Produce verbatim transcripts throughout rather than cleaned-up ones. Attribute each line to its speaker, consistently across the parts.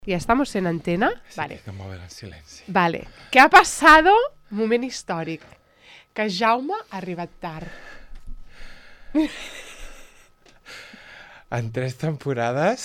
Speaker 1: ¿Ya estamos en antena?
Speaker 2: Sí,
Speaker 1: vale.
Speaker 2: que mover el silenci.
Speaker 1: Vale. ¿Qué ha pasado? Moment històric. Que Jaume ha arribat tard.
Speaker 2: En tres temporades...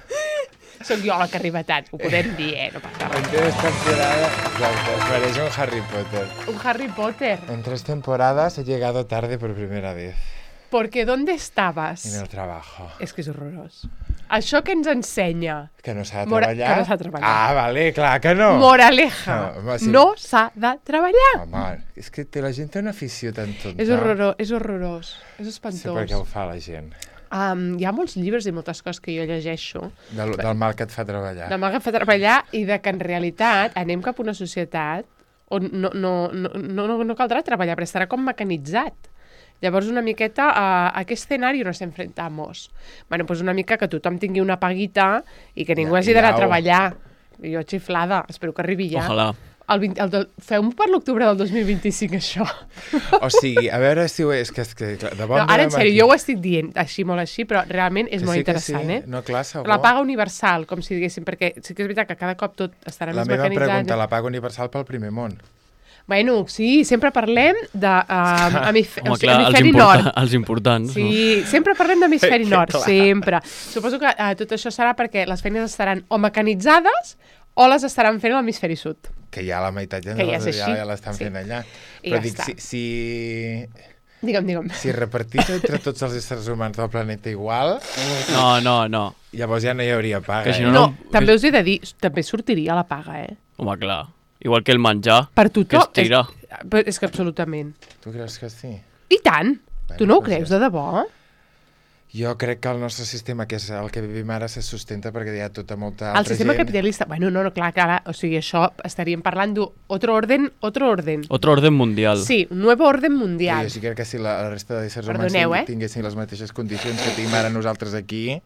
Speaker 1: Soc jo la que arriba tard, ho podem dir, eh? No passa
Speaker 2: En
Speaker 1: res.
Speaker 2: tres temporadas... Exacte, es parece un Harry Potter.
Speaker 1: Un Harry Potter.
Speaker 2: En tres temporadas he llegado tarde por primera vez.
Speaker 1: Porque ¿dónde estabas?
Speaker 2: En el trabajo.
Speaker 1: És que és horrorós. Això que ens ensenya.
Speaker 2: Que no s'ha de
Speaker 1: Mora-
Speaker 2: treballar?
Speaker 1: que no s'ha de treballar.
Speaker 2: Ah, vale, clar que no.
Speaker 1: Moraleja.
Speaker 2: No, home, sí.
Speaker 1: No s'ha de treballar.
Speaker 2: Home, és que té, la gent té una afició tan tonta.
Speaker 1: És horrorós, és horrorós. És
Speaker 2: No sé per
Speaker 1: espantós.
Speaker 2: què ho fa la gent.
Speaker 1: Um, hi ha molts llibres i moltes coses que jo llegeixo
Speaker 2: Del, del mal que et fa treballar.
Speaker 1: de mal que fa treballar i de que en realitat anem cap a una societat on no, no, no, no, no, no caldrà treballar, però estarà com mecanitzat. Llavors, una miqueta, a, a què escenari nos enfrentamos? Bueno, pues una mica que tothom tingui una paguita i que ningú
Speaker 2: Ja,
Speaker 1: hagi d'anar
Speaker 2: ja
Speaker 1: a
Speaker 2: ho-
Speaker 1: treballar. I jo xiflada, espero que arribi ja.
Speaker 3: Ojalà.
Speaker 1: El vint, el del, feu-m'ho per l'octubre del dos mil vint-i-cinc, això.
Speaker 2: O sigui, a veure si ho és, que és que clar, de bon
Speaker 1: No, ara, en
Speaker 2: dia
Speaker 1: sèrio,
Speaker 2: matí-
Speaker 1: jo ho estic dient així, molt així, però realment és
Speaker 2: Que
Speaker 1: molt
Speaker 2: sí, que
Speaker 1: interessant,
Speaker 2: sí.
Speaker 1: eh?
Speaker 2: No, clar, segur.
Speaker 1: La paga universal, com si diguéssim, perquè sí que és veritat que cada cop tot estarà
Speaker 2: La
Speaker 1: més
Speaker 2: meva
Speaker 1: mecanitzat.
Speaker 2: pregunta, la paga universal pel primer món.
Speaker 1: Bueno, sí, sempre parlem de um, hemisf
Speaker 3: Home,
Speaker 1: o sigui,
Speaker 3: clar, els,
Speaker 1: hemisferi
Speaker 3: importa,
Speaker 1: nord.
Speaker 3: els importants.
Speaker 1: Sí, sempre parlem d'hemisferi
Speaker 2: Que
Speaker 1: nord,
Speaker 2: clar.
Speaker 1: sempre. Suposo que uh, tot això serà perquè les feines estaran o mecanitzades o les estaran fent a l'hemisferi sud.
Speaker 2: Que ja la meitat ja,
Speaker 1: Que
Speaker 2: no,
Speaker 1: ja és
Speaker 2: ja,
Speaker 1: així.
Speaker 2: ja l'estan
Speaker 1: Sí.
Speaker 2: fent allà.
Speaker 1: I
Speaker 2: Però
Speaker 1: ja
Speaker 2: dic,
Speaker 1: està.
Speaker 2: si, si,
Speaker 1: Digue'm, digue'm.
Speaker 2: si repartís entre tots els éssers humans del planeta igual,
Speaker 3: No, no, no.
Speaker 2: llavors ja no hi hauria paga.
Speaker 3: Que si
Speaker 2: eh?
Speaker 3: no,
Speaker 1: No,
Speaker 3: no-
Speaker 1: també us he de dir, també sortiria la paga, eh?
Speaker 3: Home, clar. Igual que el menjar,
Speaker 1: Per
Speaker 3: que
Speaker 1: tothom.
Speaker 3: es tira.
Speaker 1: És, però és que absolutament.
Speaker 2: Tu creus que sí?
Speaker 1: I tant!
Speaker 2: Bueno,
Speaker 1: Tu no ho
Speaker 2: doncs
Speaker 1: creus,
Speaker 2: ja
Speaker 1: de debò?
Speaker 2: Jo crec que el nostre sistema, que és el que vivim ara, se sustenta perquè hi ha tota molta
Speaker 1: El
Speaker 2: altra
Speaker 1: sistema
Speaker 2: gent.
Speaker 1: capitalista. Bueno, no, no, clar, que ara, o sigui, això estaríem parlant d'otro orden, otro orden.
Speaker 3: Otro orden mundial.
Speaker 1: Sí, un nuevo orden
Speaker 2: Jo
Speaker 1: mundial.
Speaker 2: sí crec que si la, la resta d'éssers humans
Speaker 1: Perdoneu, eh?
Speaker 2: tinguessin les mateixes condicions que tenim ara nosaltres aquí,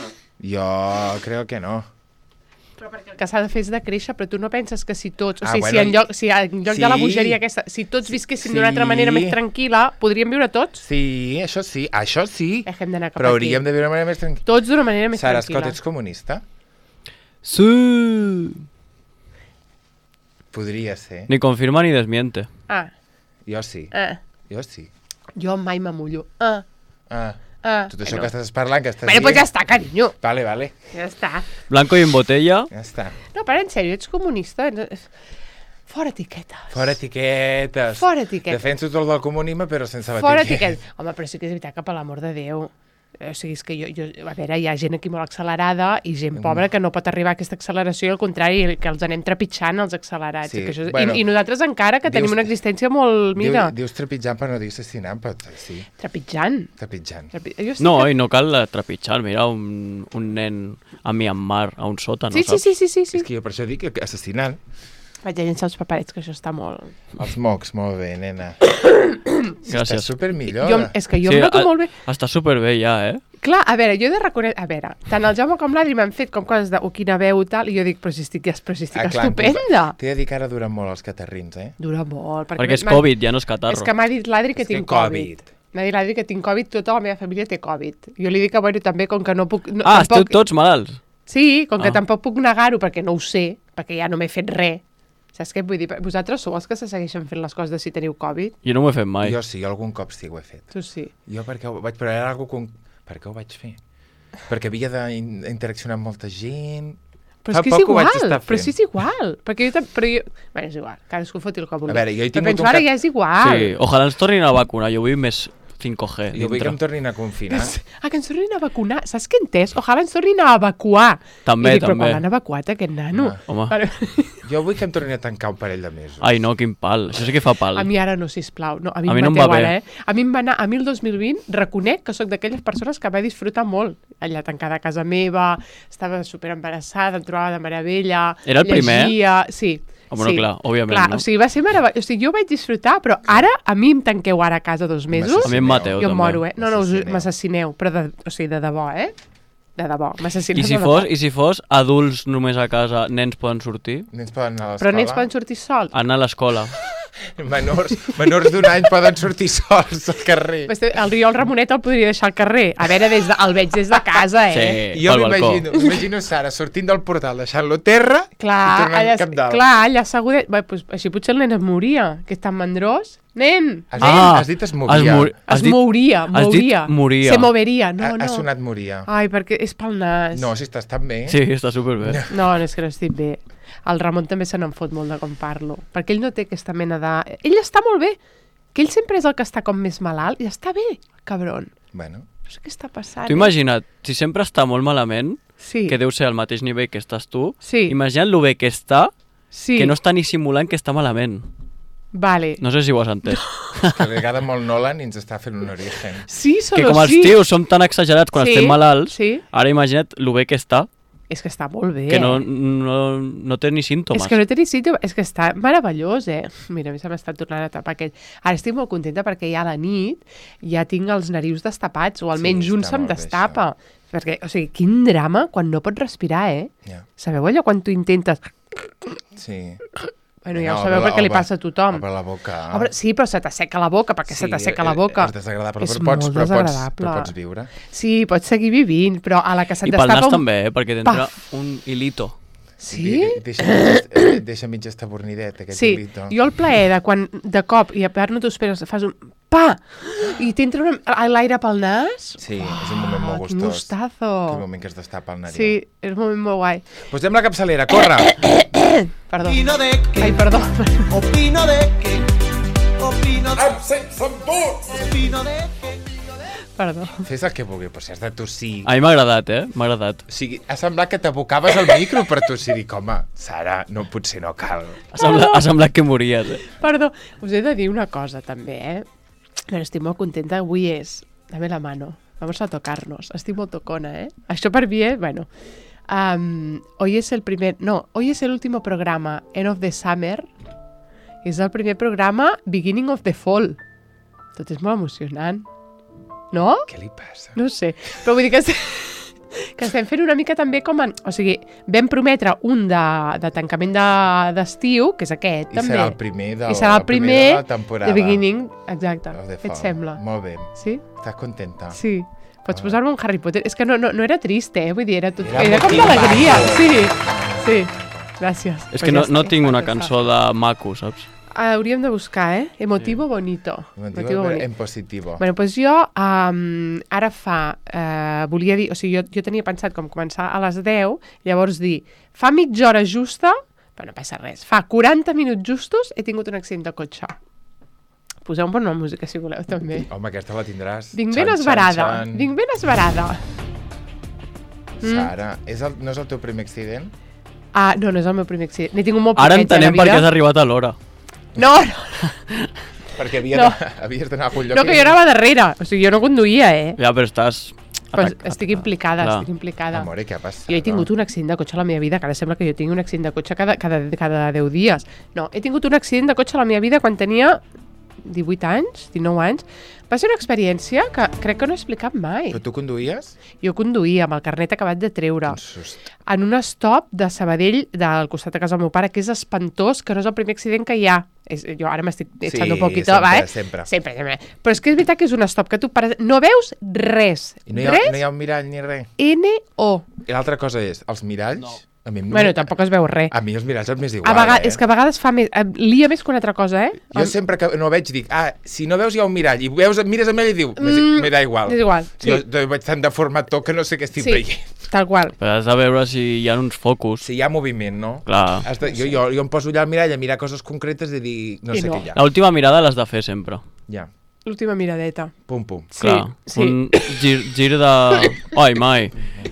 Speaker 2: jo crec que no.
Speaker 1: Però perquè el que s'ha de fer és de créixer, però tu no penses que si tots, o
Speaker 2: Ah,
Speaker 1: sigui,
Speaker 2: bueno,
Speaker 1: si en lloc, si en lloc
Speaker 2: sí.
Speaker 1: de la bogeria aquesta, si tots visquessin d'una altra
Speaker 2: Sí.
Speaker 1: manera més tranquil·la, podríem viure tots?
Speaker 2: Sí, això sí, això sí.
Speaker 1: Eh, hem d'anar cap
Speaker 2: Però
Speaker 1: aquí.
Speaker 2: hauríem de viure d'una manera més tranquil·la.
Speaker 1: Tots d'una manera més
Speaker 2: Sara Scott,
Speaker 1: tranquil·la.
Speaker 2: ets comunista?
Speaker 3: Sí.
Speaker 2: Podria ser.
Speaker 3: Ni confirma ni desmiente.
Speaker 1: Ah,
Speaker 2: Jo sí,
Speaker 1: ah.
Speaker 2: jo sí.
Speaker 1: Jo mai m'amullo. Ah,
Speaker 2: Ah,
Speaker 1: ah.
Speaker 2: tot això
Speaker 1: bueno.
Speaker 2: que estàs parlant, que estàs
Speaker 1: Bueno, pues ja
Speaker 2: dient...
Speaker 1: està, carinyo.
Speaker 2: Vale, vale,
Speaker 1: Ja està.
Speaker 3: Blanco y en botella.
Speaker 2: ja està.
Speaker 1: No, però en sèrio, ets comunista? Fora etiquetes.
Speaker 2: Fora etiquetes.
Speaker 1: Fora etiquetes.
Speaker 2: Defenso tot el del comunisme, però sense la
Speaker 1: Fora
Speaker 2: etiqueta.
Speaker 1: etiquetes. Home, però sí que és veritat que, per l'amor de Déu, o sigui, és que jo, jo, a veure, hi ha gent aquí molt accelerada i gent pobra que no pot arribar a aquesta acceleració i al contrari, que els anem trepitjant els accelerats.
Speaker 2: Sí,
Speaker 1: I, que això,
Speaker 2: bueno,
Speaker 1: i, I nosaltres encara que
Speaker 2: dius-
Speaker 1: tenim una existència molt... Mira,
Speaker 2: Diu, dius trepitjant per no dir assassinant, però sí,
Speaker 1: trepitjant.
Speaker 2: trepitjant.
Speaker 1: Trepi... Jo sí
Speaker 3: No,
Speaker 1: que...
Speaker 3: i no cal trepitjar. Mira, un, un nen a Myanmar, a un sòtano,
Speaker 1: Sí, sí,
Speaker 3: saps?
Speaker 1: sí, sí, sí, sí.
Speaker 2: És que jo per això dic que assassinant.
Speaker 1: Vaig a llençar els paperets, que això està molt...
Speaker 2: Els mocs, molt bé, nena. Si Estàs
Speaker 3: Gràcies.
Speaker 2: supermillor.
Speaker 1: Jo, és que jo
Speaker 3: Sí,
Speaker 1: em noto
Speaker 3: a-
Speaker 1: molt bé.
Speaker 3: Està superbé ja, eh?
Speaker 1: Clar, a veure, jo he de reconèixer... A veure, tant el Jaume com l'Adri m'han fet com coses de oh, quina veu i tal, i jo dic, però si estic, però si estic
Speaker 2: Ah, clar,
Speaker 1: estupenda.
Speaker 2: T'he de dir que ara duren molt els catarrins, eh?
Speaker 1: Dura molt.
Speaker 3: Perquè és
Speaker 1: m'ha-
Speaker 3: Covid, ja no és catarro.
Speaker 1: És que m'ha dit l'Adri que
Speaker 2: És que
Speaker 1: tinc
Speaker 2: Covid.
Speaker 1: Covid. M'ha dit l'Adri que tinc Covid, tota la meva família té Covid. Jo li dic que, bueno, també, com que no puc... No,
Speaker 3: Ah, esteu
Speaker 1: tampoc...
Speaker 3: tots malalts.
Speaker 1: Sí, com que
Speaker 3: Ah.
Speaker 1: tampoc puc negar-ho, perquè no ho sé, perquè ja no m'he fet res. Saps què vull dir? Vosaltres sou els que se segueixen fent les coses de si teniu Covid?
Speaker 3: Jo no ho he fet mai.
Speaker 2: Jo sí, algun cop sí ho he fet.
Speaker 1: Tu sí.
Speaker 2: Jo perquè ho vaig... Però era algo con... Per què ho vaig fer? Perquè havia d'interaccionar amb molta gent...
Speaker 1: Però
Speaker 2: Fa
Speaker 1: és que és
Speaker 2: poc ho vaig
Speaker 1: igual,
Speaker 2: estar
Speaker 1: però
Speaker 2: fent.
Speaker 1: si és igual. Perquè jo... tam- Però jo... Bé, és igual, cadascú foti el que vulgui.
Speaker 2: A veure, jo he
Speaker 1: Però
Speaker 2: tingut
Speaker 1: penso,
Speaker 2: un
Speaker 1: ara
Speaker 2: cap-
Speaker 1: ja és igual.
Speaker 3: Sí, ojalà ens tornin a vacunar. Jo vull més cinco G
Speaker 2: Jo vull que em
Speaker 3: dintre.
Speaker 2: tornin a confinar.
Speaker 1: Ah, que ens tornin a vacunar. Saps què he entès? Ojalà ens tornin a evacuar.
Speaker 3: També,
Speaker 1: I dic,
Speaker 3: també.
Speaker 1: Però quan l'han evacuat, aquest nano?
Speaker 2: Ah.
Speaker 3: Home.
Speaker 1: Vale.
Speaker 2: Jo vull que em tornin a tancar un parell de mesos.
Speaker 3: Ai, no, quin pal. Això sí que fa pal.
Speaker 1: A mi ara no, sisplau. No, a mi,
Speaker 3: A mi
Speaker 1: em
Speaker 3: no em
Speaker 1: mateu
Speaker 3: va
Speaker 1: ara,
Speaker 3: bé.
Speaker 1: eh? A mi em va anar, a mi el dos mil vint, reconec que sóc d'aquelles persones que va disfrutar molt. Allà tancada a casa meva, estava superembarassada, em trobava de meravella.
Speaker 3: Era el primer?
Speaker 1: Llegia... Sí.
Speaker 3: Home, no,
Speaker 1: sí.
Speaker 3: clar, òbviament,
Speaker 1: Clar,
Speaker 3: no?
Speaker 1: o sigui, va ser meravellós. O sigui, jo vaig disfrutar, però ara a mi em tanqueu ara a casa dos mesos.
Speaker 3: A mi em mateu,
Speaker 1: Jo em
Speaker 3: també.
Speaker 1: moro, eh? No, no, us-
Speaker 2: M'assassineu.
Speaker 1: m'assassineu, però de, o sigui, de debò, eh? De debò, m'assassineu
Speaker 3: I si
Speaker 1: de
Speaker 3: fos,
Speaker 1: debò.
Speaker 3: i si fos adults només a casa, nens poden sortir?
Speaker 2: Nens poden anar a
Speaker 1: Però
Speaker 2: l'escola?
Speaker 1: nens poden sortir sols.
Speaker 3: Anar a l'escola.
Speaker 2: Menors, menors d'un any poden sortir sols al carrer.
Speaker 1: El Riol Ramonet el podria deixar al carrer. A veure, des de, el veig des de casa, eh?
Speaker 3: Sí,
Speaker 2: Jo
Speaker 3: pel balcó.
Speaker 2: m'imagino, m'imagino Sara sortint del portal, deixant-lo terra
Speaker 1: Clar,
Speaker 2: i tornant
Speaker 1: allà,
Speaker 2: cap dalt.
Speaker 1: clar, allà assegudet. Bé, pues, així potser el nen es mouria, que és tan mandrós. Nen!
Speaker 2: Has,
Speaker 3: Ah,
Speaker 2: dit, has dit es
Speaker 3: Es,
Speaker 2: movia.
Speaker 3: mor...
Speaker 1: Es
Speaker 3: has dit...
Speaker 1: mouria,
Speaker 3: has dit
Speaker 1: mouria.
Speaker 3: moria.
Speaker 1: Se moveria, no,
Speaker 2: ha,
Speaker 1: no.
Speaker 2: ha sonat moria.
Speaker 1: Ai, perquè és pel nas.
Speaker 2: No, si estàs tan bé.
Speaker 3: Sí, està superbé.
Speaker 1: No, no, és que no estic bé. El Ramon també se n'en fot molt de com parlo, perquè ell no té aquesta mena de... Ell està molt bé, que ell sempre és el que està com més malalt, i està bé, cabron.
Speaker 2: Bueno.
Speaker 1: No sé què està passant.
Speaker 3: Tu imagina't, si sempre està molt malament,
Speaker 1: Sí,
Speaker 3: que deu ser al mateix nivell que estàs tu,
Speaker 1: sí,
Speaker 3: imagina't lo bé que està,
Speaker 1: sí.
Speaker 3: que no està ni simulant que està malament.
Speaker 1: Vale.
Speaker 3: No sé si ho has entès.
Speaker 2: Que li agrada molt Nolan i ens està fent un origen.
Speaker 1: Sí,
Speaker 3: Que
Speaker 1: solo
Speaker 3: com els
Speaker 1: sí.
Speaker 3: tios som tan exagerats quan
Speaker 1: Sí,
Speaker 3: estem malalts,
Speaker 1: sí.
Speaker 3: ara imagina't lo bé que està,
Speaker 1: És que està molt bé.
Speaker 3: que no, no, no té ni símptomes.
Speaker 1: És que no té ni símptomes, és que està meravellós, eh? Mira, a mi se m'està tornant a tapar aquell. Ara estic molt contenta perquè ja a la nit ja tinc els narius destapats, o almenys
Speaker 2: Sí,
Speaker 1: un
Speaker 2: està
Speaker 1: se'm
Speaker 2: molt bé,
Speaker 1: destapa. Perquè, o sigui, quin drama quan no pots respirar, eh?
Speaker 2: Ja.
Speaker 1: Sabeu allò quan tu intentes...
Speaker 2: Sí.
Speaker 1: Bueno, ja
Speaker 2: No,
Speaker 1: ho sabeu
Speaker 2: obre la-
Speaker 1: perquè li
Speaker 2: obre-
Speaker 1: passa a tothom.
Speaker 2: Obre la boca.
Speaker 1: Obre... Sí, però se t'asseca la boca, perquè se t'asseca la boca.
Speaker 2: És desagradable,
Speaker 1: És
Speaker 2: però, pots,
Speaker 1: molt
Speaker 2: però, pots,
Speaker 1: desagradable.
Speaker 2: però pots viure.
Speaker 1: Sí, pots seguir vivint, però a la que se't
Speaker 3: I pel
Speaker 1: destapa...
Speaker 3: nas
Speaker 1: un-
Speaker 3: també, eh? Perquè t'entra
Speaker 1: Paf.
Speaker 3: un hilito.
Speaker 1: Sí?
Speaker 2: De- Deixa, mig- deixa mig estabornidet, aquest
Speaker 1: Sí,
Speaker 2: hilito.
Speaker 1: jo el plaer de quan de cop i a part no t'ho esperes, fas un pa i t'entra una- l'aire pel nas.
Speaker 2: Sí, és un moment molt
Speaker 1: Oh, quin
Speaker 2: gustós.
Speaker 1: gustazo.
Speaker 2: Quin moment que es destapa el nariu.
Speaker 1: Sí, és un moment molt guai.
Speaker 2: Posem la capçalera, corre!
Speaker 1: Perdó.
Speaker 4: Opino de que,
Speaker 1: Ai, perdó.
Speaker 4: opino de que, opino de opino de que.
Speaker 1: Perdó.
Speaker 2: Fes el que vulgui, però si has de tossir...
Speaker 3: A mi m'ha agradat, eh? M'ha agradat.
Speaker 2: O sigui, ha semblat que t'abocaves al micro per tossir. Dic, home, Sara, no, potser no cal.
Speaker 3: Ha semblat, ha semblat que mories, eh?
Speaker 1: Perdó. Us he de dir una cosa també, eh? Però estic molt contenta. Avui és... Dame la mano. Vamos a tocarnos. Estic molt tocona, eh? Això per mi, eh? Bueno. Um, hoy es el primer... No, hoy es el último programa, End of the Summer. És el primer programa, Beginning of the Fall. Tot és molt emocionant. No?
Speaker 2: Què li passa?
Speaker 1: No sé. Però vull dir que, que estem fent una mica també com... En, o sigui, vam prometre un de, de tancament de- d'estiu, que és aquest,
Speaker 2: I
Speaker 1: també.
Speaker 2: serà el primer, del,
Speaker 1: I serà el primer
Speaker 2: de la temporada.
Speaker 1: The Beginning, exacte.
Speaker 2: of the
Speaker 1: Què et
Speaker 2: fall.
Speaker 1: sembla?
Speaker 2: Molt bé.
Speaker 1: Sí?
Speaker 2: Estàs contenta?
Speaker 1: Sí. Pots
Speaker 2: Ah.
Speaker 1: posar-me un Harry Potter. És que no, no, no era trist, eh? Vull dir, era, tot,
Speaker 2: Era
Speaker 1: era, com
Speaker 2: motiu
Speaker 1: d'alegria.
Speaker 2: maco.
Speaker 1: Sí, sí. Gràcies.
Speaker 3: És
Speaker 1: Pues
Speaker 3: que no,
Speaker 1: ja
Speaker 3: no
Speaker 1: està.
Speaker 3: tinc una
Speaker 1: Ja està.
Speaker 3: cançó de maco, saps?
Speaker 1: Hauríem de buscar, eh? Emotivo bonito.
Speaker 2: Motiu en positivo.
Speaker 1: Bueno, doncs jo um, ara fa, uh, volia dir, o sigui, jo, jo tenia pensat com començar a les deu, llavors dir, fa mitja hora justa, però no passa res, fa quaranta minuts justos he tingut un accident de cotxe. Poseu una música, si voleu, també.
Speaker 2: Home, aquesta la tindràs.
Speaker 1: Vinc
Speaker 2: Xan,
Speaker 1: ben
Speaker 2: xan,
Speaker 1: esverada,
Speaker 2: xan.
Speaker 1: vinc ben esverada.
Speaker 2: Sara, és el, no és el teu primer accident?
Speaker 1: Ah, no, no és el meu primer accident. N'he tingut molt
Speaker 3: Ara
Speaker 1: poquets, eh, a la
Speaker 3: entenem per què
Speaker 1: vida.
Speaker 3: has arribat a l'hora.
Speaker 1: No, no,
Speaker 2: Perquè havia
Speaker 1: No.
Speaker 2: de, havies d'anar a algun lloc.
Speaker 1: no, que jo anava darrere. O sigui, jo no conduïa, eh?
Speaker 3: Ja, però estàs...
Speaker 1: Però
Speaker 3: atac-
Speaker 1: estic implicada,
Speaker 3: Clar.
Speaker 1: estic implicada.
Speaker 2: Amore, què ha passat?
Speaker 1: Jo he tingut un accident de cotxe a la meva vida, que ara sembla que jo tingui un accident de cotxe cada, cada, cada deu dies. No, he tingut un accident de cotxe a la meva vida quan tenia divuit anys, dinou anys. Va ser una experiència que crec que no he explicat mai.
Speaker 2: Però tu conduïes?
Speaker 1: Jo conduïa amb el carnet acabat de treure
Speaker 2: Un sust.
Speaker 1: en un stop de Sabadell del costat de casa del meu pare, que és espantós, que no és el primer accident que hi ha. És, jo ara m'estic echando un poquito,
Speaker 2: sempre,
Speaker 1: va, eh?
Speaker 2: sempre.
Speaker 1: Sempre, sempre. Però és que és veritat que és un stop que tu pares... No veus res.
Speaker 2: I no hi ha,
Speaker 1: res.
Speaker 2: no hi ha un mirall ni res.
Speaker 1: N O.
Speaker 2: I l'altra cosa és, els miralls... No. A mi, em-
Speaker 1: Bueno, tampoc es veu res.
Speaker 2: A mi els miralls em és
Speaker 1: A
Speaker 2: igual,
Speaker 1: vegades,
Speaker 2: eh?
Speaker 1: és que a vegades fa més... eh, Lia més que una altra cosa, eh?
Speaker 2: Jo sempre que no veig dic, ah, si no veus hi ha un mirall i veus, mires amb ell i diu, mm, me da igual.
Speaker 1: És igual, sí.
Speaker 2: Jo, jo vaig tan deformat tot que no sé què estic
Speaker 1: Sí,
Speaker 2: veient.
Speaker 1: tal qual.
Speaker 3: Però has de veure si hi ha uns focus.
Speaker 2: Si hi ha moviment, no?
Speaker 3: Clar.
Speaker 2: Has de, jo, jo, jo em poso allà al mirall a mirar coses concretes i dir, no
Speaker 1: I
Speaker 2: sé
Speaker 1: no.
Speaker 2: què hi ha.
Speaker 3: L'última mirada l'has de fer sempre.
Speaker 2: Ja,
Speaker 1: L'última miradeta.
Speaker 2: pum, pum.
Speaker 1: Sí,
Speaker 3: Clar.
Speaker 1: sí.
Speaker 3: Un gir, gir de... Ai, mai.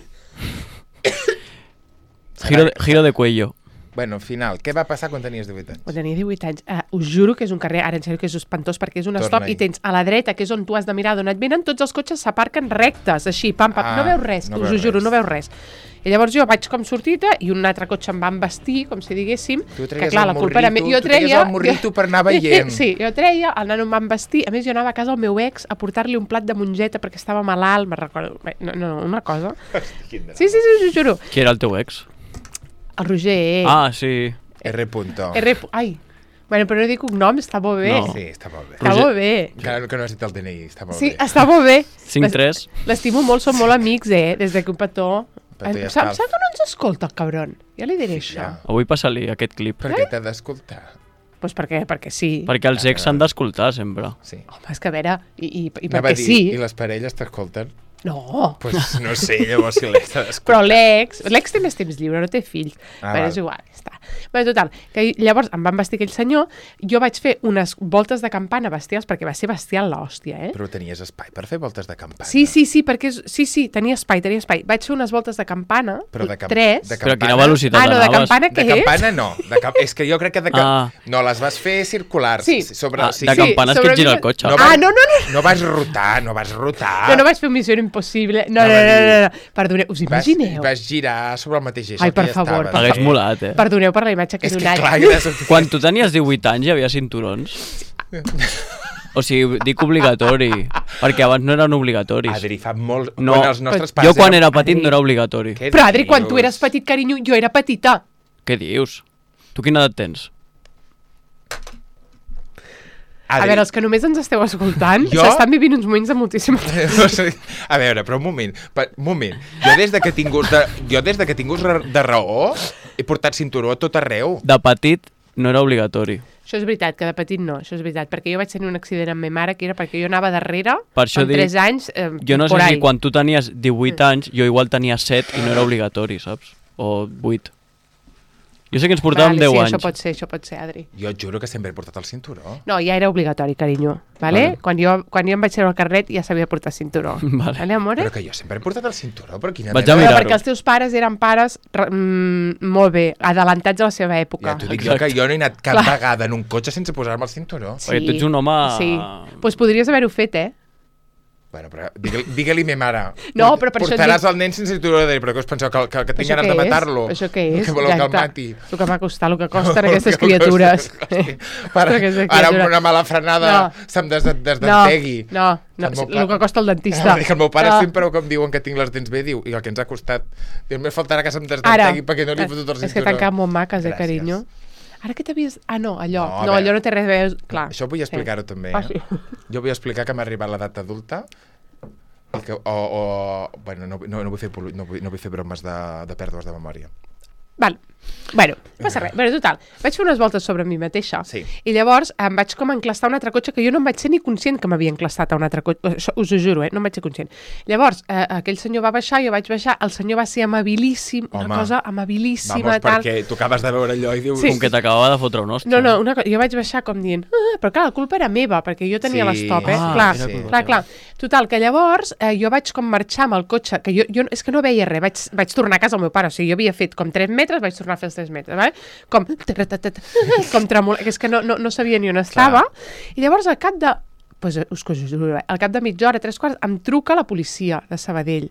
Speaker 3: Giro de, giro de cuello.
Speaker 2: Bueno, final, què va passar quan tenies divuit anys?
Speaker 1: Quan tenia divuit anys, uh, us juro que és un carrer, ara en sèrio que és espantós, perquè és un stop
Speaker 2: Torna-hi.
Speaker 1: i tens a la dreta, que és on tu has de mirar d'on et venen, tots els cotxes s'aparquen rectes, així, pam, pam,
Speaker 2: Ah,
Speaker 1: no veus res,
Speaker 2: no
Speaker 1: us
Speaker 2: veus
Speaker 1: ho juro,
Speaker 2: res.
Speaker 1: no veus res. I llavors jo vaig com sortida i un altre cotxe em va embestir, com si diguéssim,
Speaker 2: Tu
Speaker 1: que
Speaker 2: treies
Speaker 1: clar,
Speaker 2: el
Speaker 1: la culpa era...
Speaker 2: morrito,
Speaker 1: Jo
Speaker 2: tu treies
Speaker 1: treia...
Speaker 2: el morrito per anar veient.
Speaker 1: Sí, jo treia, el nano em va embestir, a més jo anava a casa al meu ex a portar-li un plat de mongeta perquè estava malalt, me'n recordo, Bé, no, no, una cosa.
Speaker 2: Quin drama.
Speaker 1: Sí, sí, sí, us ho juro.
Speaker 3: Qui era el teu ex?
Speaker 1: El Roger,
Speaker 3: Ah, sí.
Speaker 2: R. Punto.
Speaker 1: R... Ai, Bueno, però no dic cognom, està molt bé.
Speaker 3: No.
Speaker 2: Sí, està molt bé.
Speaker 1: Està molt bé.
Speaker 2: Encara que no has dit el D N I, està molt
Speaker 1: Sí,
Speaker 2: bé.
Speaker 1: està molt bé.
Speaker 3: cinc tres.
Speaker 1: L'estimo molt, som molt amics, eh? Des de que un petó...
Speaker 2: Petó ja
Speaker 1: Sap,
Speaker 2: està.
Speaker 1: sap que no ens escolta, el cabron? Ja li diré
Speaker 2: Sí,
Speaker 1: això.
Speaker 2: ja.
Speaker 3: Avui passa-li aquest clip.
Speaker 2: Per què t'ha d'escoltar?
Speaker 1: Pues per què? Perquè sí.
Speaker 3: Perquè els ex s'han d'escoltar sempre.
Speaker 2: Sí.
Speaker 1: Home, és que a veure, i, i, i
Speaker 2: Anava
Speaker 1: perquè
Speaker 2: a dir,
Speaker 1: sí.
Speaker 2: I les parelles t'escolten?
Speaker 1: No,
Speaker 2: Pues no sé, llavors si l'has d'escoltar.
Speaker 1: però l'ex, l'ex té més temps lliure, no té fills.
Speaker 2: Ah,
Speaker 1: Però
Speaker 2: val.
Speaker 1: és igual, ja està. Bé, total, que llavors em van vestir aquell senyor, jo vaig fer unes voltes de campana bestials, perquè va ser bestial l'hòstia, eh?
Speaker 2: Però tenies espai per fer voltes de campana.
Speaker 1: Sí, sí, sí, perquè és, sí, sí, tenia espai, tenia espai. Vaig fer unes voltes de campana,
Speaker 2: Però de camp-
Speaker 1: tres.
Speaker 2: de
Speaker 3: Però a quina
Speaker 2: campana-
Speaker 3: velocitat
Speaker 1: Ah, no, de
Speaker 3: anaves?
Speaker 1: campana
Speaker 2: De
Speaker 1: què és?
Speaker 2: campana no. De camp... És que jo crec que de camp...
Speaker 3: Ah.
Speaker 2: No, les vas fer circulars.
Speaker 1: Sí.
Speaker 2: Sobre...
Speaker 3: Ah,
Speaker 2: sí,
Speaker 3: de
Speaker 2: sí.
Speaker 3: campanes que
Speaker 1: sobre
Speaker 3: et gira
Speaker 1: mi-
Speaker 3: el cotxe.
Speaker 2: No
Speaker 1: Ah,
Speaker 2: vas-
Speaker 1: no, no, no.
Speaker 2: No vas rotar, no vas rotar.
Speaker 1: No, no vaig fer un Missió Impossible. No, no,
Speaker 2: Anava a
Speaker 1: no,
Speaker 2: dir-
Speaker 1: no, no. Perdoneu, us
Speaker 2: Vas,
Speaker 1: imagineu?
Speaker 2: vas girar sobre el mateix eix.
Speaker 1: Ai,
Speaker 2: el que
Speaker 1: per
Speaker 2: ja
Speaker 1: favor,
Speaker 2: estaves.
Speaker 1: per
Speaker 3: Hagués
Speaker 2: Eh?
Speaker 3: molat, eh?
Speaker 1: Perdoneu per la imatge que he
Speaker 2: És que
Speaker 1: donat.
Speaker 2: clar, que de...
Speaker 3: Quan tu tenies divuit anys hi havia cinturons? O sigui, dic obligatori, perquè abans no eren obligatoris.
Speaker 2: Adri, fa molt...
Speaker 3: No,
Speaker 2: quan els nostres
Speaker 3: jo
Speaker 2: pares
Speaker 3: quan
Speaker 2: eren-
Speaker 3: era petit
Speaker 1: Adri.
Speaker 3: no era obligatori.
Speaker 2: Què
Speaker 1: Però, Adri, quan tu
Speaker 2: dius?
Speaker 1: eres petit, carinyo, jo era petita.
Speaker 3: Què dius? Tu quina edat tens?
Speaker 1: A
Speaker 2: Adri,
Speaker 1: veure, els que només ens esteu escoltant,
Speaker 2: Jo?
Speaker 1: s'estan vivint uns moments de moltíssima...
Speaker 2: O sigui, a veure, però un moment, pa- un moment. Jo des de que tinc ús de, jo des de que tinc ús ra- de raó he portat cinturó a tot arreu.
Speaker 3: De petit no era obligatori.
Speaker 1: Això és veritat, que de petit no, això és veritat, perquè jo vaig tenir un accident amb ma mare, que era perquè jo anava darrere,
Speaker 3: Per això
Speaker 1: amb
Speaker 3: dic-
Speaker 1: tres anys, eh,
Speaker 3: Jo no sé
Speaker 1: por
Speaker 3: si
Speaker 1: ahí.
Speaker 3: quan tu tenies divuit anys, jo igual tenia set i no era obligatori, saps? O vuit. Jo sé que ens portàvem
Speaker 1: Vale,
Speaker 3: deu
Speaker 1: sí,
Speaker 3: anys.
Speaker 1: això pot ser, això pot ser, Adri.
Speaker 2: Jo et juro que sempre he portat el cinturó.
Speaker 1: No, ja era obligatori, carinyo, vale?
Speaker 3: Vale.
Speaker 1: Quan, jo, quan jo em vaig treure el carnet ja sabia portar cinturó.
Speaker 3: Vale.
Speaker 1: Vale, amore?
Speaker 2: Però que jo sempre he portat el cinturó, però quina
Speaker 3: Vaig
Speaker 2: mena
Speaker 3: a
Speaker 2: de-
Speaker 1: Però
Speaker 3: mirar-ho.
Speaker 1: perquè els teus pares eren pares re- mm, molt bé, adelantats a la seva època.
Speaker 2: Ja t'ho dic jo,
Speaker 3: Exacte.
Speaker 2: que jo no he anat cap
Speaker 1: Clar.
Speaker 2: vegada en un cotxe sense posar-me el cinturó.
Speaker 1: Sí.
Speaker 3: Perquè tu ets un home...
Speaker 1: Sí, doncs pues podries haver-ho fet, eh?
Speaker 2: Bueno, però digue-li digue-li a ma mare.
Speaker 1: No, però per això et
Speaker 2: Portaràs
Speaker 1: dic-
Speaker 2: el nen sense cinturó, de dir, però què us penseu, que, que, que tinc
Speaker 1: Això
Speaker 2: ganes
Speaker 1: què
Speaker 2: de
Speaker 1: és?
Speaker 2: matar-lo?
Speaker 1: Això què és?
Speaker 2: Que voleu que el
Speaker 1: Exacte.
Speaker 2: mati?
Speaker 1: El que va costar, el que costen
Speaker 2: El
Speaker 1: aquestes
Speaker 2: que
Speaker 1: criatures.
Speaker 2: costa, hosti.
Speaker 1: Aquestes
Speaker 2: Ara, ara
Speaker 1: criatures.
Speaker 2: amb una mala frenada
Speaker 1: No.
Speaker 2: se'm des,
Speaker 1: No,
Speaker 2: desdentegui.
Speaker 1: no, no,
Speaker 2: El meu
Speaker 1: el que costa el dentista.
Speaker 2: Ah, que el meu pare
Speaker 1: No.
Speaker 2: sempre que em diuen que tinc les dents bé, diu, i el que ens ha costat. Diu, només faltarà que se'm
Speaker 1: Ara,
Speaker 2: desdentegui perquè no li he fotut el
Speaker 1: és que
Speaker 2: cinturó.
Speaker 1: t'han quedat molt maques, eh,
Speaker 2: Gràcies.
Speaker 1: carinyo? Ara que t'havies... Ah, no, allò.
Speaker 2: No, a
Speaker 1: No,
Speaker 2: veure.
Speaker 1: allò no té res a veure... Clar.
Speaker 2: Això vull explicar-ho
Speaker 1: Sí.
Speaker 2: també.
Speaker 1: Ah,
Speaker 2: Eh?
Speaker 1: sí.
Speaker 2: Jo vull explicar que m'ha arribat l'edat adulta i que, o, o, bueno, no, no, no, vull fer, polu- no, vull, no vull fer bromes de, de pèrdues de memòria.
Speaker 1: Val. Bueno, no passa res. Bueno, total, vaig fer unes voltes sobre mi mateixa
Speaker 2: Sí.
Speaker 1: i llavors em vaig com enclastar un altre cotxe que jo no em vaig ser ni conscient que m'havia enclastat a un altre cotxe. Això, us ho juro, eh? No em vaig ser conscient. Llavors, eh, aquell senyor va baixar, jo vaig baixar, el senyor va ser amabilíssim, una
Speaker 2: Home.
Speaker 1: cosa amabilíssima,
Speaker 2: Vamos,
Speaker 1: tal.
Speaker 2: perquè tu acabes de veure allò i dius...
Speaker 1: Sí.
Speaker 3: Com que t'acabava de fotre un hòstia.
Speaker 1: No, no, una cosa, jo vaig baixar com dient, ah, però clar, la culpa era meva, perquè jo tenia
Speaker 2: Sí.
Speaker 1: l'estop, eh?
Speaker 3: Ah,
Speaker 1: clar,
Speaker 3: era
Speaker 2: culpa
Speaker 1: clar,
Speaker 3: teva.
Speaker 1: clar. Total, que llavors eh, jo vaig com marxar amb el cotxe, que jo, jo és que no veia res, vaig, vaig tornar a casa al meu pare, o sigui, jo havia fet com tres metres, vaig tornar a fer els tres metres, vale? com, com tremolar, que és que no, no, no sabia ni on estava, i llavors al cap de, pues, us us juro, eh, al cap de mitja hora, tres quarts, em truca la policia de Sabadell.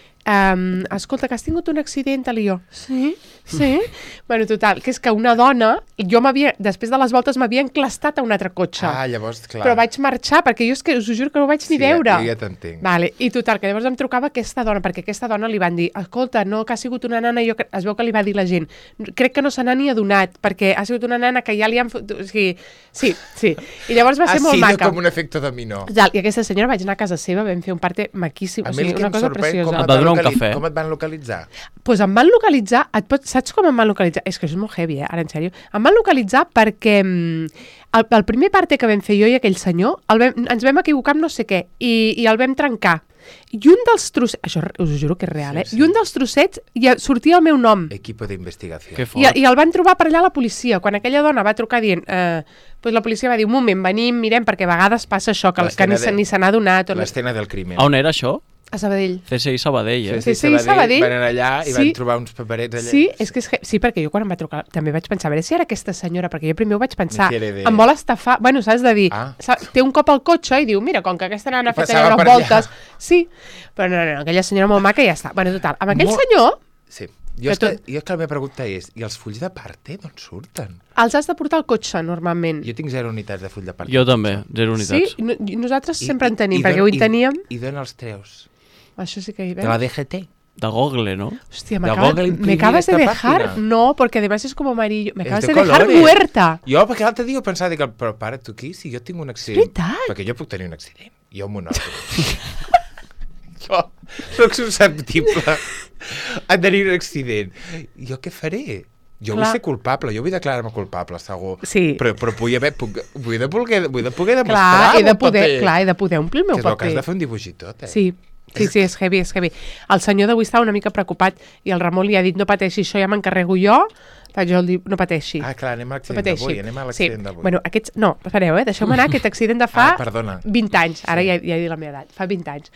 Speaker 1: Um, escolta, que has tingut un accident, tal, i jo, sí, sí. Bueno, total, que és que una dona, jo m'havia, després de les voltes m'havia enclastat a un altre cotxe.
Speaker 2: Ah, llavors, clar.
Speaker 1: Però vaig marxar, perquè jo és que us ho juro que no ho vaig ni
Speaker 2: Sí,
Speaker 1: veure.
Speaker 2: ja- ja t'entenc.
Speaker 1: Vale, i total, que llavors em trucava aquesta dona, perquè aquesta dona li van dir, escolta, no, que ha sigut una nana, jo, cre- es veu que li va dir la gent, crec que no se n'ha ni adonat, perquè ha sigut una nana que ja li han... fot- O sigui, sí, sí. I llavors va
Speaker 2: ha
Speaker 1: ser molt
Speaker 2: sido
Speaker 1: maca.
Speaker 2: com un efecte dominó.
Speaker 1: Total, i aquesta senyora vaig anar a casa seva, vam fer un parte maquíssim,
Speaker 2: A
Speaker 1: o
Speaker 2: mi el
Speaker 1: sigui,
Speaker 2: que
Speaker 1: una
Speaker 2: em
Speaker 1: cosa
Speaker 2: sorprèn,
Speaker 1: preciosa.
Speaker 2: com
Speaker 3: Et
Speaker 2: et,
Speaker 3: va
Speaker 2: van
Speaker 3: donar un
Speaker 2: locali-
Speaker 3: cafè.
Speaker 2: com et van localitzar?
Speaker 1: Pues em van localitzar, et pot, saps com em van localitzar? És que això és molt heavy, eh? Ara, en sèrio. Em van localitzar perquè mm, el, el primer parte que vam fer jo i aquell senyor, el vam, ens vam equivocar amb no sé què, i, i el vam trencar. I un dels trossets, això us ho juro que és real,
Speaker 2: Sí,
Speaker 1: eh?
Speaker 2: sí.
Speaker 1: I un dels trossets ja sortia el meu nom.
Speaker 2: Equipo d'investigació.
Speaker 3: Que
Speaker 1: I,
Speaker 3: fort.
Speaker 1: I el van trobar per allà la policia. Quan aquella dona va trucar dient... Eh, pues la policia va dir, un moment, venim, mirem, perquè a vegades passa això, que, que
Speaker 2: L'escena
Speaker 1: ni, se-
Speaker 2: de-
Speaker 1: ni se n'ha donat. O no-
Speaker 2: L'escena del crimen.
Speaker 3: A on era això?
Speaker 1: A Sabadell.
Speaker 3: C S I Sabadell, eh?
Speaker 1: Sí, sí, Sabadell.
Speaker 2: Van anar allà i
Speaker 1: Sí.
Speaker 2: van trobar uns paperets allà.
Speaker 1: Sí, és que és, he- sí, perquè jo quan em va trucar també vaig pensar, a veure si era aquesta senyora, perquè jo primer ho vaig pensar,
Speaker 2: Me quiere de-
Speaker 1: em vol estafar, bueno, saps de dir,
Speaker 2: Ah.
Speaker 1: sa- té un cop al cotxe i diu, mira, com que aquesta nana ha fet
Speaker 2: Passava
Speaker 1: allò
Speaker 2: per
Speaker 1: unes
Speaker 2: allà.
Speaker 1: voltes, sí, però no, no, no, aquella senyora molt maca i ja està. Bueno, total, amb aquell
Speaker 2: Molt-
Speaker 1: senyor
Speaker 2: Sí. Jo,
Speaker 1: Que
Speaker 2: és que,
Speaker 1: tot-
Speaker 2: jo és que la meva pregunta és, i els fulls de parte d'on surten?
Speaker 1: els has de portar al cotxe, normalment.
Speaker 2: Jo tinc zero unitats de full de parte.
Speaker 3: Jo també, zero unitats.
Speaker 1: Sí? No, i nosaltres
Speaker 2: I-
Speaker 1: sempre en tenim,
Speaker 2: i
Speaker 1: perquè
Speaker 2: d'on-
Speaker 1: ho
Speaker 2: i-
Speaker 1: teníem.
Speaker 2: I d'on els treus?
Speaker 1: Això sí que hi
Speaker 2: De
Speaker 1: veus.
Speaker 2: la D G T?
Speaker 3: De Google, ¿no?
Speaker 1: Hostia,
Speaker 2: De
Speaker 1: me acabas,
Speaker 2: Google
Speaker 1: me
Speaker 2: imprimir
Speaker 1: acabas de
Speaker 2: esta
Speaker 1: dejar...
Speaker 2: página.
Speaker 1: No, porque además es como amarillo. Me
Speaker 2: És
Speaker 1: acabas
Speaker 2: de
Speaker 1: de, dejar
Speaker 2: colores.
Speaker 1: muerta.
Speaker 2: Jo, perquè l'altre dia pensava, dic, però para, tu aquí, si jo tinc un accident...
Speaker 1: veritat.
Speaker 2: Perquè jo puc tenir un accident. Jo amb un altre. jo soc susceptible a tenir un accident. Jo què faré? Jo
Speaker 1: Clar.
Speaker 2: vull ser culpable, jo vull declarar-me culpable, segur.
Speaker 1: Sí.
Speaker 2: Però, però vull, haver, puc, vull, de poder, vull de poder
Speaker 1: Clar,
Speaker 2: demostrar
Speaker 1: he de
Speaker 2: un
Speaker 1: poder,
Speaker 2: paper.
Speaker 1: clar, he de poder omplir el meu
Speaker 2: Que és el
Speaker 1: paper.
Speaker 2: que has de fer un dibuix i tot, eh?
Speaker 1: Sí, sí, sí, és heavy, és heavy. El senyor d'avui estava una mica preocupat i el Ramon li ha dit, no pateixi, això ja m'encarrego jo. Faig jo el dic, no pateixi.
Speaker 2: Ah, clar, anem a
Speaker 1: No
Speaker 2: l'accident
Speaker 1: pateixi.
Speaker 2: d'avui, anem a
Speaker 1: Sí.
Speaker 2: l'accident d'avui.
Speaker 1: Bueno, aquests... No, espereu, eh? Deixeu-me anar, aquest accident de fa
Speaker 2: Ah, perdona.
Speaker 1: vint anys. Ara
Speaker 2: Sí.
Speaker 1: ja, ja he dit la meva edat. Fa vint anys.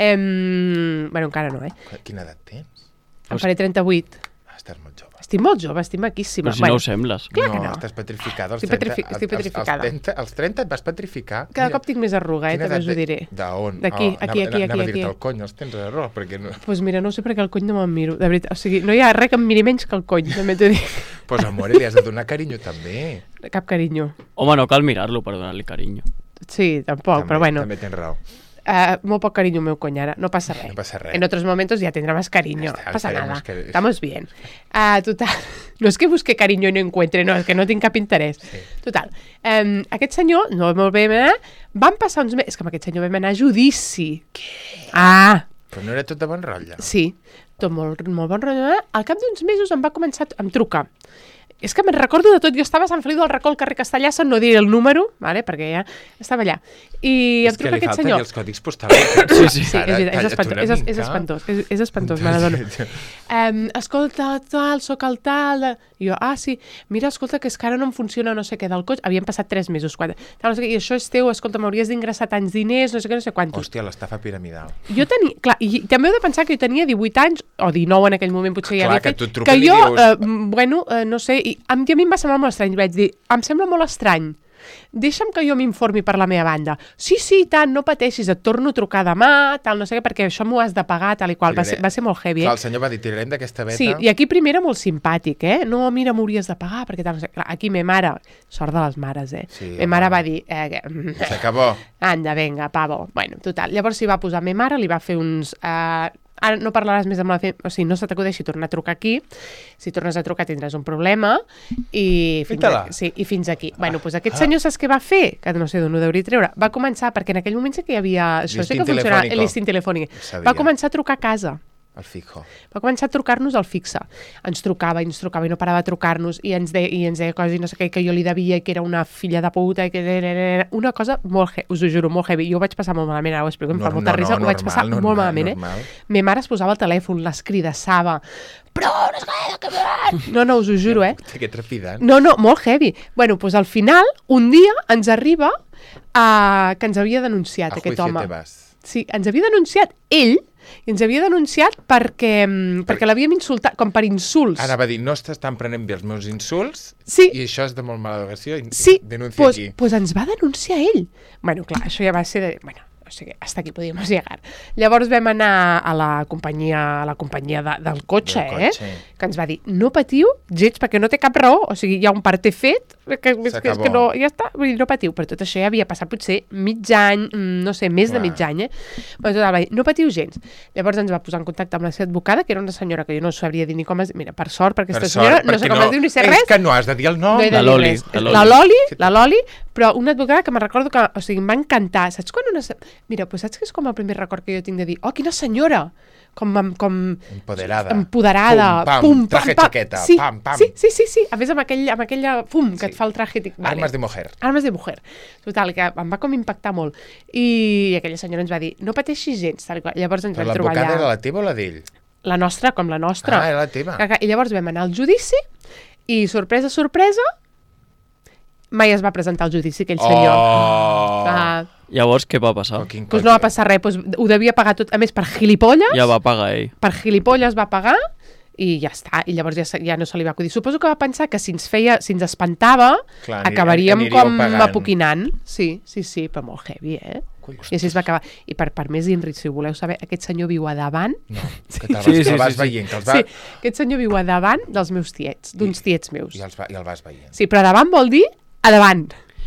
Speaker 1: Em... Bueno, encara no, eh?
Speaker 2: Quina edat tens?
Speaker 1: Em faré trenta-vuit.
Speaker 2: Ah, estàs molt jove.
Speaker 1: Estic molt jove, estic maquíssima.
Speaker 3: Però si no ho sembles.
Speaker 1: Clar
Speaker 2: no,
Speaker 1: que no.
Speaker 2: estàs petrificada. Als
Speaker 1: Estic
Speaker 2: trenta,
Speaker 1: petrifi- estic
Speaker 2: als-
Speaker 1: petrificada.
Speaker 2: Als, trenta, als trenta et vas petrificar.
Speaker 1: Cada cop tinc més arruga, eh?
Speaker 2: Quina
Speaker 1: També
Speaker 2: edat
Speaker 1: us ho
Speaker 2: de-
Speaker 1: diré.
Speaker 2: D'on?
Speaker 1: D'aquí,
Speaker 2: Oh,
Speaker 1: aquí,
Speaker 2: anava-
Speaker 1: aquí,
Speaker 2: Anava a
Speaker 1: aquí,
Speaker 2: dir-te
Speaker 1: aquí.
Speaker 2: el cony, els tens error, perquè no...
Speaker 1: Doncs pues mira, no sé perquè el cony no me'n miro, de veritat. O sigui, no hi ha res que em miri menys que el cony, també t'ho dic.
Speaker 2: Pues amore, li has de donar carinyo també.
Speaker 1: Cap carinyo.
Speaker 3: Home, no cal mirar-lo per donar-li carinyo.
Speaker 1: Sí, tampoc,
Speaker 2: també,
Speaker 1: però bueno.
Speaker 2: També tens raó.
Speaker 1: Uh, molt poc cariño meu cony ara, no pasa res.
Speaker 2: No pasa res.
Speaker 1: En otros momentos ya tendrá más cariño,
Speaker 2: Ya
Speaker 1: no
Speaker 2: está,
Speaker 1: pasa
Speaker 2: estaremos
Speaker 1: nada,
Speaker 2: que-
Speaker 1: estamos bien. Uh, total, no és que busque carinyo i no encuentre, no, és que no tinc cap interès.
Speaker 2: Sí.
Speaker 1: Total, um, aquest senyor, no molt bé, eh? Van passar uns mesos, és que amb aquest senyor vam anar a judici. Què? Ah,
Speaker 2: Però no era tot de bon rotlle.
Speaker 1: sí, tot molt, molt bon rotllo. Eh? Al cap d'uns mesos em va començar, em truca. És que me'n recordo de tot, jo estava a Sant Feliu del Racó al carrer Castellassa, no diré el número, vale? Perquè ja estava allà. I em
Speaker 2: És que
Speaker 1: truca
Speaker 2: li
Speaker 1: aquest
Speaker 2: falten
Speaker 1: senyor.
Speaker 2: els còdics postals.
Speaker 3: Sí, sí.
Speaker 1: Sí, és, veritat, és, espantós, és, és, és espantós, és, és espantós, m'adono. Um, escolta, tal, soc el tal... De... I jo, ah, sí, mira, escolta, que és que ara no em funciona no sé què del cotxe. Havien passat tres mesos, quatre. Tal, no sé què, i això és teu, escolta, m'hauries d'ingressar tants diners, no sé què, no sé quantos.
Speaker 2: Hòstia, l'estafa piramidal.
Speaker 1: Jo tenia, clar, i també heu de pensar que jo tenia divuit anys, o dinou en aquell moment, potser ja
Speaker 2: Clar,
Speaker 1: havia
Speaker 2: que
Speaker 1: fet,
Speaker 2: tu et truquen
Speaker 1: que
Speaker 2: i
Speaker 1: jo,
Speaker 2: dius-
Speaker 1: eh, bueno, eh, no sé, i a mi a mi em va semblar molt estrany, vaig dir, em sembla molt estrany, deixa'm que jo m'informi per la meva banda. Sí, sí, tant, no pateixis, et torno a trucar demà, tal, no sé què, perquè això m'ho has de pagar, tal i qual. Va ser, va ser molt heavy,
Speaker 2: Clar,
Speaker 1: eh?
Speaker 2: el senyor va dir, tirarem d'aquesta veta.
Speaker 1: Sí, i aquí primer era molt simpàtic, eh? No, mira, m'hauries de pagar, perquè tal, no sé. Clar, aquí me mare, sort de les mares, eh?
Speaker 2: Sí,
Speaker 1: me mare
Speaker 2: home.
Speaker 1: va dir, eh, que...
Speaker 2: S'acabó.
Speaker 1: anda, venga, pavo. Bueno, total. Llavors s'hi va posar me mare, li va fer uns... Uh, ara no parlaràs més amb la... Fe... O sigui, no se t'acudeixi tornar a trucar aquí. Si tornes a trucar tindràs un problema. I fins,
Speaker 2: Fita-la.
Speaker 1: a... sí, i fins aquí. Bueno, doncs aquest senyor saps què va fer? Que no sé d'on ho deuria treure. Va començar, perquè en aquell moment sí que hi havia... Això sí
Speaker 2: L'istint
Speaker 1: que funcionava,
Speaker 2: telefònico.
Speaker 1: l'istint telefònic.
Speaker 2: Sabia.
Speaker 1: Va començar a trucar a casa.
Speaker 2: El fijo.
Speaker 1: Va començar a trucar-nos al fixe. Ens trucava i ens trucava i no parava de trucar-nos i ens, de, i ens deia coses i no sé què, que jo li devia i que era una filla de puta i que era una cosa molt heavy, us ho juro, molt heavy. Jo ho vaig passar molt malament, ara ho explico, em fa
Speaker 2: No,
Speaker 1: molta
Speaker 2: no,
Speaker 1: risa,
Speaker 2: no,
Speaker 1: ho vaig
Speaker 2: normal,
Speaker 1: passar
Speaker 2: normal,
Speaker 1: molt malament,
Speaker 2: normal.
Speaker 1: eh? Me mare es posava al telèfon, l'escridassava. Però, no és que... No, no, us ho juro, eh?
Speaker 2: Que trepidant.
Speaker 1: No, no, molt heavy. Bueno, doncs al final, un dia ens arriba uh, que ens havia denunciat
Speaker 2: A
Speaker 1: aquest
Speaker 2: juicio
Speaker 1: home.
Speaker 2: te vas.
Speaker 1: Sí, ens havia denunciat ell, i ens havia denunciat perquè, mm, perquè l'havíem insultat, com per insults.
Speaker 2: Anava a dir, no t'estan prenent bé els meus insults
Speaker 1: Sí.
Speaker 2: i això és de molt mala educació. i
Speaker 1: Sí,
Speaker 2: Denuncia
Speaker 1: pues,
Speaker 2: aquí.
Speaker 1: pues ens va denunciar ell. Bueno, clar, això ja va ser de... Bueno, o sigui, hasta aquí podíamos llegar. Llavors vam anar a la companyia, a la companyia de, del cotxe,
Speaker 2: Del
Speaker 1: eh?
Speaker 2: cotxe.
Speaker 1: Que ens va dir, no patiu, gens, perquè no té cap raó, o sigui, hi ha un part fet, que, que, és que, és que no, ja està, vull dir, no patiu, però tot això ja havia passat potser mig any, mm, no sé, més
Speaker 2: Clar.
Speaker 1: de mig any, eh? Però total, va dir, no patiu gens. Llavors ens va posar en contacte amb la seva advocada, que era una senyora que jo no sabria dir ni com es... Mira, per sort, perquè
Speaker 2: Per
Speaker 1: aquesta
Speaker 2: sort,
Speaker 1: senyora no sé
Speaker 2: perquè
Speaker 1: com es diu ni sé
Speaker 2: és
Speaker 1: res.
Speaker 2: que no has de dir el nom.
Speaker 1: No he de
Speaker 3: La
Speaker 1: dir
Speaker 3: Loli,
Speaker 1: res.
Speaker 3: la Loli.
Speaker 1: La Loli, la Loli, però una advocada que me recordo que, o sigui, em va encantar. Saps quan una... se- Mira, doncs saps que és com el primer record que jo tinc de dir, oh, quina senyora! Com, amb- com...
Speaker 2: Empoderada.
Speaker 1: Empoderada.
Speaker 2: Pum, pam,
Speaker 1: pum,
Speaker 2: traje
Speaker 1: pam,
Speaker 2: chaqueta,
Speaker 1: sí,
Speaker 2: pam, pam.
Speaker 1: Sí, sí, sí, sí. A més, amb, aquell, amb aquella fum que
Speaker 2: Sí.
Speaker 1: et fa el traje... Dic,
Speaker 2: Armes de mujer.
Speaker 1: Armes de mujer. Total, que em va com impactar molt. I aquella senyora ens va dir, no pateixis gens. Tal i qual. Llavors ens
Speaker 2: Però
Speaker 1: vam trobar
Speaker 2: l'advocada
Speaker 1: allà...
Speaker 2: era la teva o la d'ell?
Speaker 1: La nostra, com la nostra.
Speaker 2: Ah, era la teva.
Speaker 1: Que- que- I llavors vam anar al judici i, sorpresa, sorpresa, mai es va presentar al judici aquell senyor.
Speaker 2: Oh!
Speaker 1: Ah,
Speaker 3: Llavors, què va passar?
Speaker 2: Oh, quin
Speaker 1: doncs no va passar res, doncs ho devia pagar tot. A més, per gilipolles,
Speaker 3: Ja va pagar ell.
Speaker 1: per gilipolles va pagar i ja està. I llavors ja, se- ja no se li va acudir. Suposo que va pensar que si ens feia, si ens espantava,
Speaker 2: Clar, ani-
Speaker 1: acabaríem
Speaker 2: aniríeu
Speaker 1: com
Speaker 2: pagant.
Speaker 1: apoquinant. Sí, sí, sí, però molt heavy, eh?
Speaker 2: Collons.
Speaker 1: I així es va acabar. I per, per més Inri, si ho voleu saber, aquest senyor viu a davant.
Speaker 2: No, que te'l vas,
Speaker 3: Sí, sí,
Speaker 2: te'l vas
Speaker 3: sí, sí.
Speaker 2: veient, que els va...
Speaker 1: Sí, aquest senyor viu a davant dels meus tiets, d'uns tiets meus.
Speaker 2: I, els va, I el vas veient.
Speaker 1: Sí, però a davant vol dir a davant.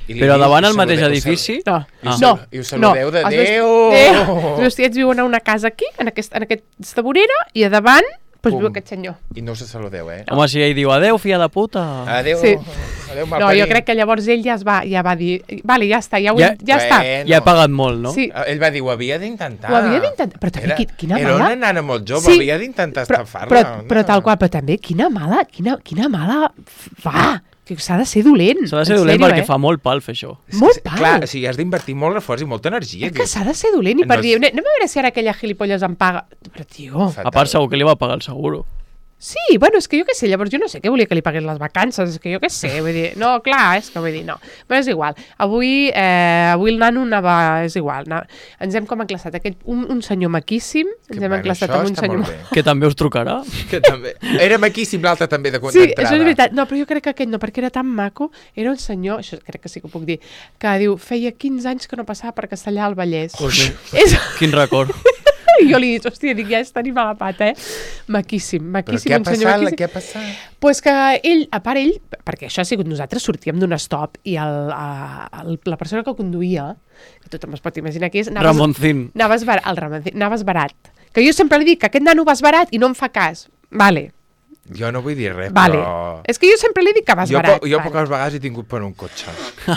Speaker 2: I li
Speaker 3: Però
Speaker 2: dius,
Speaker 3: davant
Speaker 2: i
Speaker 3: el mateix
Speaker 2: saludeu-
Speaker 3: edifici?
Speaker 1: No,
Speaker 2: I us
Speaker 1: no,
Speaker 2: sal- i us saludeu de
Speaker 1: Els meus-
Speaker 2: Déu.
Speaker 1: Déu. Els meus tiets viuen a una casa aquí, en, aquest, en aquesta vorera, i a davant pues,
Speaker 2: Pum.
Speaker 1: viu aquest senyor.
Speaker 2: I no us saludeu, eh?
Speaker 3: Home, si ell diu adeu, filla de puta.
Speaker 2: Adéu,
Speaker 1: Sí.
Speaker 2: adéu,
Speaker 1: No, jo crec que llavors ell ja es va, ja va dir, vale, ja està, ja, ho,
Speaker 3: Ja-
Speaker 1: ja, ja està.
Speaker 2: Bueno.
Speaker 3: Ja he pagat molt, no?
Speaker 1: Sí,
Speaker 2: Ell va dir, ho havia d'intentar.
Speaker 1: ho havia d'intentar, però també
Speaker 2: Era,
Speaker 1: qui- quina
Speaker 2: era
Speaker 1: mala...
Speaker 2: una nana molt jove,
Speaker 1: Sí,
Speaker 2: havia d'intentar
Speaker 1: però,
Speaker 2: estafar-la.
Speaker 1: però,
Speaker 2: no?
Speaker 1: però tal qual, però també quina mala, quina, quina mala fa, que s'ha de ser dolent.
Speaker 3: S'ha de ser
Speaker 1: en
Speaker 3: dolent
Speaker 1: sèrio,
Speaker 3: perquè
Speaker 1: eh?
Speaker 3: fa molt pal fer això.
Speaker 2: És que,
Speaker 1: molt pal.
Speaker 2: Clar, o sigui, has d'invertir molt esforç i molta energia.
Speaker 1: És que s'ha de ser dolent i
Speaker 2: No
Speaker 1: per
Speaker 2: és-
Speaker 1: dir, anem a veure si ara aquella gilipolles em paga. Però, tio...
Speaker 2: Fatal.
Speaker 3: A part, segur que li va pagar el seguro.
Speaker 1: Sí, bueno, és que jo què sé, llavors jo no sé què volia que li pagués les vacances, és que jo què sé, vull dir, no, clar, és que vull dir, no. Però és igual, avui, eh, avui el nano anava, és igual, anava, ens hem com enclassat, aquest, un, un senyor maquíssim, ens
Speaker 2: Que,
Speaker 1: hem
Speaker 2: bueno,
Speaker 1: enclassat
Speaker 2: això
Speaker 1: amb un
Speaker 2: està
Speaker 1: senyor...
Speaker 2: molt bé.
Speaker 3: Que també us trucarà.
Speaker 2: Que també. Era maquíssim l'altre també de
Speaker 1: Sí,
Speaker 2: d'entrada.
Speaker 1: això és veritat. No, però jo crec que aquest no, perquè era tan maco. Era un senyor, això crec que sí que ho puc dir, que diu, feia quinze anys que no passava per Castellà al Vallès.
Speaker 3: Ui.
Speaker 1: És...
Speaker 3: Quin record.
Speaker 1: I jo li dic, hòstia, dic, ja és tenim a la pata, eh? Maquíssim,
Speaker 2: Però
Speaker 1: maquíssim,
Speaker 2: què ha
Speaker 1: un senyor
Speaker 2: passat?
Speaker 1: maquíssim.
Speaker 2: Què ha passat?
Speaker 1: Pues que ell, a part ell, perquè això ha sigut, nosaltres sortíem d'un stop i el, a, el, la persona que el conduïa, que tothom es pot imaginar qui és, anaves,
Speaker 3: Ramoncín.
Speaker 1: anaves, bar, el Ramoncín, anaves barat. Que jo sempre li dic que aquest nano vas barat i no em fa cas. Vale,
Speaker 2: Jo no vull dir res,
Speaker 1: vale.
Speaker 2: però...
Speaker 1: És que jo sempre li dic que vas
Speaker 2: Jo,
Speaker 1: barat.
Speaker 2: po jo
Speaker 1: vale.
Speaker 2: poques vegades he tingut per un cotxe.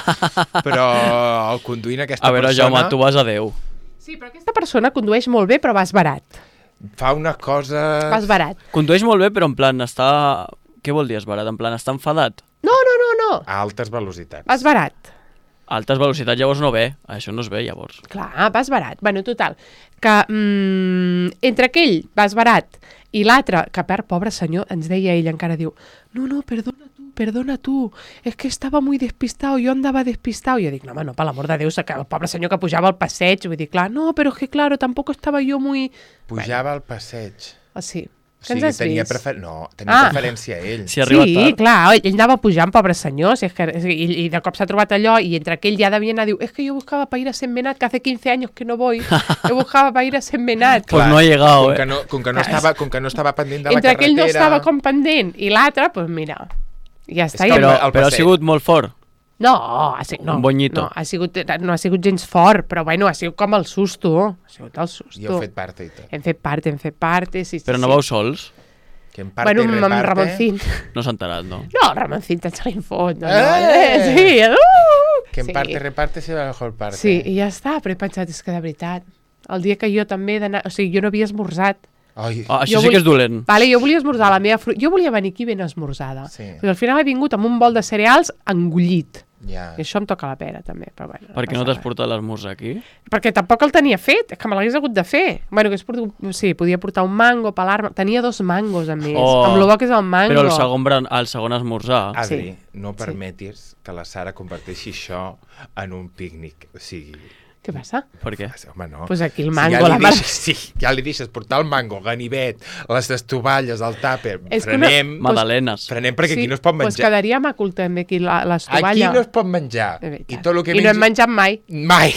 Speaker 2: Però el conduint aquesta
Speaker 3: A veure,
Speaker 2: persona
Speaker 3: Jaume, tu vas a Déu.
Speaker 1: Sí, però aquesta persona condueix molt bé, però vas barat.
Speaker 2: fa una cosa...
Speaker 1: Vas barat.
Speaker 3: Condueix molt bé, però en plan està... Què vol dir esbarat? En plan, està enfadat?
Speaker 1: No, no, no, no.
Speaker 2: A altes velocitats.
Speaker 1: Vas barat.
Speaker 3: A altes velocitats llavors no ve. Això no es ve, llavors.
Speaker 1: Clar, vas barat. Bueno, total, que mm, entre aquell vas barat i l'altre, que per pobre senyor, ens deia ell, encara diu, no, no, perdona tu, perdona tu, es que estava muy despistado, jo andava despistado. I jo dic, no, home, no, per l'amor de Déu, que el pobre senyor que pujava al passeig, vull dir, clar, no, però és que, claro, tampoco estava jo muy...
Speaker 2: Pujava al passeig.
Speaker 1: Ah, sí.
Speaker 2: O
Speaker 1: Que ens
Speaker 2: sigui,
Speaker 1: has
Speaker 2: tenia,
Speaker 1: vist?
Speaker 2: prefer... no, tenia
Speaker 1: Ah.
Speaker 2: preferència a ell.
Speaker 3: Si arriba
Speaker 1: Sí,
Speaker 3: tard.
Speaker 1: clar, ell anava pujant, pobre senyor, si és que, i, i de cop s'ha trobat allò, i entre aquell ja devia anar, diu, es que yo buscaba para ir a Sentmenat, que hace quince años que no voy, yo buscaba para ir a Sentmenat.
Speaker 3: Pues no ha llegado,
Speaker 2: com
Speaker 3: eh.
Speaker 2: Que no, com, que no estava, com que no estava pendent de la
Speaker 1: Entre
Speaker 2: carretera...
Speaker 1: aquell no estava com pendent, i l'altre, doncs pues mira, ja està.
Speaker 2: que
Speaker 1: ja
Speaker 3: Però,
Speaker 2: el
Speaker 3: però ha
Speaker 2: passeig.
Speaker 3: sigut molt fort.
Speaker 1: No, ha sigut, no,
Speaker 3: Un bonyito.
Speaker 1: no, ha sigut, no ha sigut gens fort, però bueno, ha sigut com el susto, ha sigut el susto.
Speaker 2: I heu fet part i tot.
Speaker 1: Hem fet part, hem fet part, sí, sí.
Speaker 3: Però no
Speaker 1: sí.
Speaker 3: vau sols?
Speaker 2: Que en parte
Speaker 1: Bueno,
Speaker 2: y
Speaker 1: amb
Speaker 2: reparte...
Speaker 1: Ramoncín.
Speaker 3: No s'ha enterat, no?
Speaker 1: No, el Ramoncín te'n se li fot, no, no,
Speaker 2: Eh!
Speaker 1: eh, sí, uh,
Speaker 2: Que en
Speaker 1: sí.
Speaker 2: parte y reparte se va la mejor parte.
Speaker 1: Sí, i ja està, però he pensat, és que de veritat, el dia que jo també he d'anar... O sigui, jo no havia esmorzat.
Speaker 2: Ai,
Speaker 3: Ah, això
Speaker 1: Jo
Speaker 3: sí
Speaker 1: vull-
Speaker 3: que és dolent.
Speaker 1: Vale, jo volia esmorzar la meva fruita. Jo volia venir aquí ben esmorzada.
Speaker 2: Sí.
Speaker 1: Però al final he vingut amb un bol de cereals engullit.
Speaker 2: ja.
Speaker 1: I això em toca la pera, també. Però bueno,
Speaker 3: Per què no
Speaker 1: passa
Speaker 3: t'has
Speaker 1: res.
Speaker 3: portat l'esmorzar aquí?
Speaker 1: Perquè tampoc el tenia fet, és que me l'hagués hagut de fer. Bueno, que és portat, sí, podia portar un mango, pelar-me... Tenia dos mangos, a més.
Speaker 3: Oh.
Speaker 1: Amb lo bo que és el mango.
Speaker 3: Però el segon, bran- el segon esmorzar...
Speaker 2: Adri,
Speaker 1: Sí.
Speaker 2: no permetis que la Sara converteixi això en un pícnic. O sigui...
Speaker 1: Què passa?
Speaker 3: Per què?
Speaker 2: Home, no.
Speaker 1: Pues aquí el
Speaker 2: Si
Speaker 1: mango,
Speaker 2: ja li
Speaker 1: la mare-
Speaker 2: deixes, sí, ja li deixes portar el mango, ganivet, les estovalles, el tàper,
Speaker 1: És que no-
Speaker 2: frenem,
Speaker 3: Magdalenes.
Speaker 2: frenem perquè aquí no es pot
Speaker 1: Pues
Speaker 2: menjar.
Speaker 1: quedaria maco també aquí la-
Speaker 2: Aquí
Speaker 1: l'estovalla.
Speaker 2: no es pot menjar.
Speaker 1: És veritat.
Speaker 2: I tot el que
Speaker 1: I no hem
Speaker 2: mengi-
Speaker 1: menjat mai.
Speaker 2: Mai.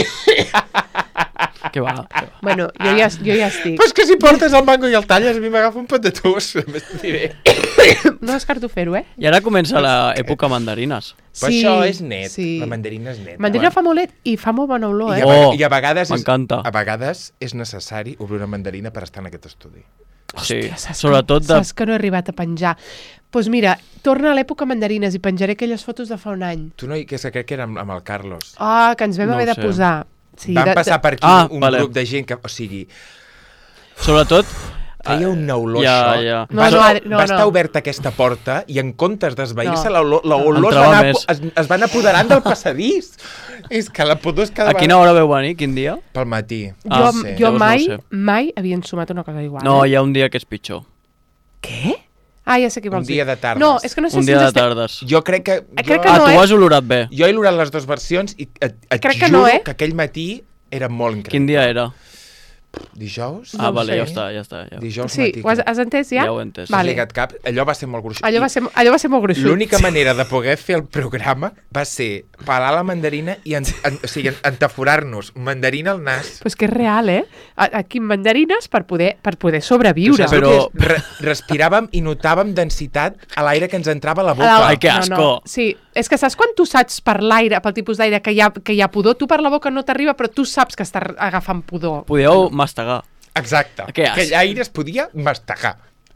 Speaker 3: Què va? Què va?
Speaker 1: Bueno, jo ja, jo ja estic.
Speaker 2: Però és que si portes el mango i el talles, a mi m'agafa un pot de tos. Més t'ho diré.
Speaker 1: No descarto fer-ho, eh?
Speaker 3: I ara comença l'època mandarines.
Speaker 2: Però
Speaker 1: Sí,
Speaker 2: això és net.
Speaker 1: sí.
Speaker 2: La mandarina és net.
Speaker 1: Mandarina fa molt net i fa molt bona olor,
Speaker 2: I
Speaker 1: eh?
Speaker 2: a,
Speaker 3: Oh,
Speaker 2: oh, I a vegades és,
Speaker 3: m'encanta.
Speaker 2: a vegades és necessari obrir una mandarina per estar en aquest estudi.
Speaker 3: Sí,
Speaker 1: Hòstia, saps
Speaker 3: sobretot
Speaker 1: que,
Speaker 3: de...
Speaker 1: Saps que no he arribat a penjar. Doncs pues mira, torna a l'època mandarines i penjaré aquelles fotos de fa un any.
Speaker 2: Tu no, que és que crec que era amb, amb el Carlos.
Speaker 1: Ah, que ens vam
Speaker 3: No ho
Speaker 1: haver de
Speaker 3: sé.
Speaker 1: posar. Sí,
Speaker 2: Van
Speaker 1: de,
Speaker 2: passar
Speaker 1: de...
Speaker 2: per aquí
Speaker 3: Ah,
Speaker 2: un
Speaker 3: vale.
Speaker 2: grup de gent que... O sigui,
Speaker 3: Sobretot...
Speaker 2: feia una olor,
Speaker 3: Ja,
Speaker 2: això.
Speaker 3: ja.
Speaker 1: No,
Speaker 2: va,
Speaker 1: no, Adri, no,
Speaker 2: va estar
Speaker 1: no.
Speaker 2: oberta aquesta porta i en comptes d'esvair-se,
Speaker 1: No.
Speaker 2: no. l'olor es,
Speaker 3: Entrava
Speaker 2: va anar
Speaker 3: més.
Speaker 2: apo- es, es van apoderant del passadís. És que la pudor és cada
Speaker 3: A quina hora veu venir? Quin dia?
Speaker 2: Pel matí.
Speaker 1: Jo,
Speaker 3: Ah,
Speaker 1: jo
Speaker 3: sí. Llavors no
Speaker 1: mai,
Speaker 3: ho sé.
Speaker 1: mai havia ensumat una cosa igual.
Speaker 3: No,
Speaker 1: eh?
Speaker 3: hi ha un dia que és pitjor.
Speaker 1: Què? Ah, ja sé què
Speaker 2: Un
Speaker 1: vols
Speaker 2: dia
Speaker 1: dir.
Speaker 2: de tardes.
Speaker 1: No, és que no sé
Speaker 3: Un
Speaker 1: si
Speaker 3: dia
Speaker 1: ens
Speaker 3: de
Speaker 1: estem-
Speaker 3: tardes.
Speaker 2: Jo crec que...
Speaker 1: Eh,
Speaker 2: Jo,
Speaker 1: crec que
Speaker 3: Ah,
Speaker 1: no,
Speaker 3: tu
Speaker 1: eh?
Speaker 3: has olorat bé.
Speaker 2: jo he olorat les dues versions i et, et
Speaker 1: Crec que
Speaker 2: juro
Speaker 1: no, eh?
Speaker 2: que aquell matí era molt increïble.
Speaker 3: Quin dia era?
Speaker 2: Dijous?
Speaker 3: Ah,
Speaker 1: No
Speaker 3: vale,
Speaker 1: sé.
Speaker 3: ja està, ja està. Ja.
Speaker 2: Dijous
Speaker 1: Sí,
Speaker 2: matí.
Speaker 1: ho has, has entès ja?
Speaker 3: Ja ho he entès.
Speaker 2: Vale.
Speaker 1: Vale.
Speaker 2: Lligat cap. Allò va ser molt gruixut.
Speaker 1: Allò va ser, allò va ser molt gruixut.
Speaker 2: L'única manera de poder fer el programa va ser pelar la mandarina i en, en, o sigui, entaforar-nos mandarina al nas.
Speaker 1: Però és que és real, eh? A- Aquí amb mandarines per poder, per poder sobreviure.
Speaker 2: Saps
Speaker 3: Però-
Speaker 2: el que és? Re respiràvem i notàvem densitat a l'aire que ens entrava a la boca.
Speaker 1: A la-
Speaker 3: Ai, que
Speaker 1: No,
Speaker 3: asco.
Speaker 1: no. Sí, és que saps quan tu saps per l'aire, pel tipus d'aire que, hi ha, que hi ha pudor, tu per la boca no t'arriba, però tu saps que està agafant pudor.
Speaker 3: Podíeu mastegar.
Speaker 2: Exacte.
Speaker 3: Que asc.
Speaker 2: Que l'aire es podia mastegar.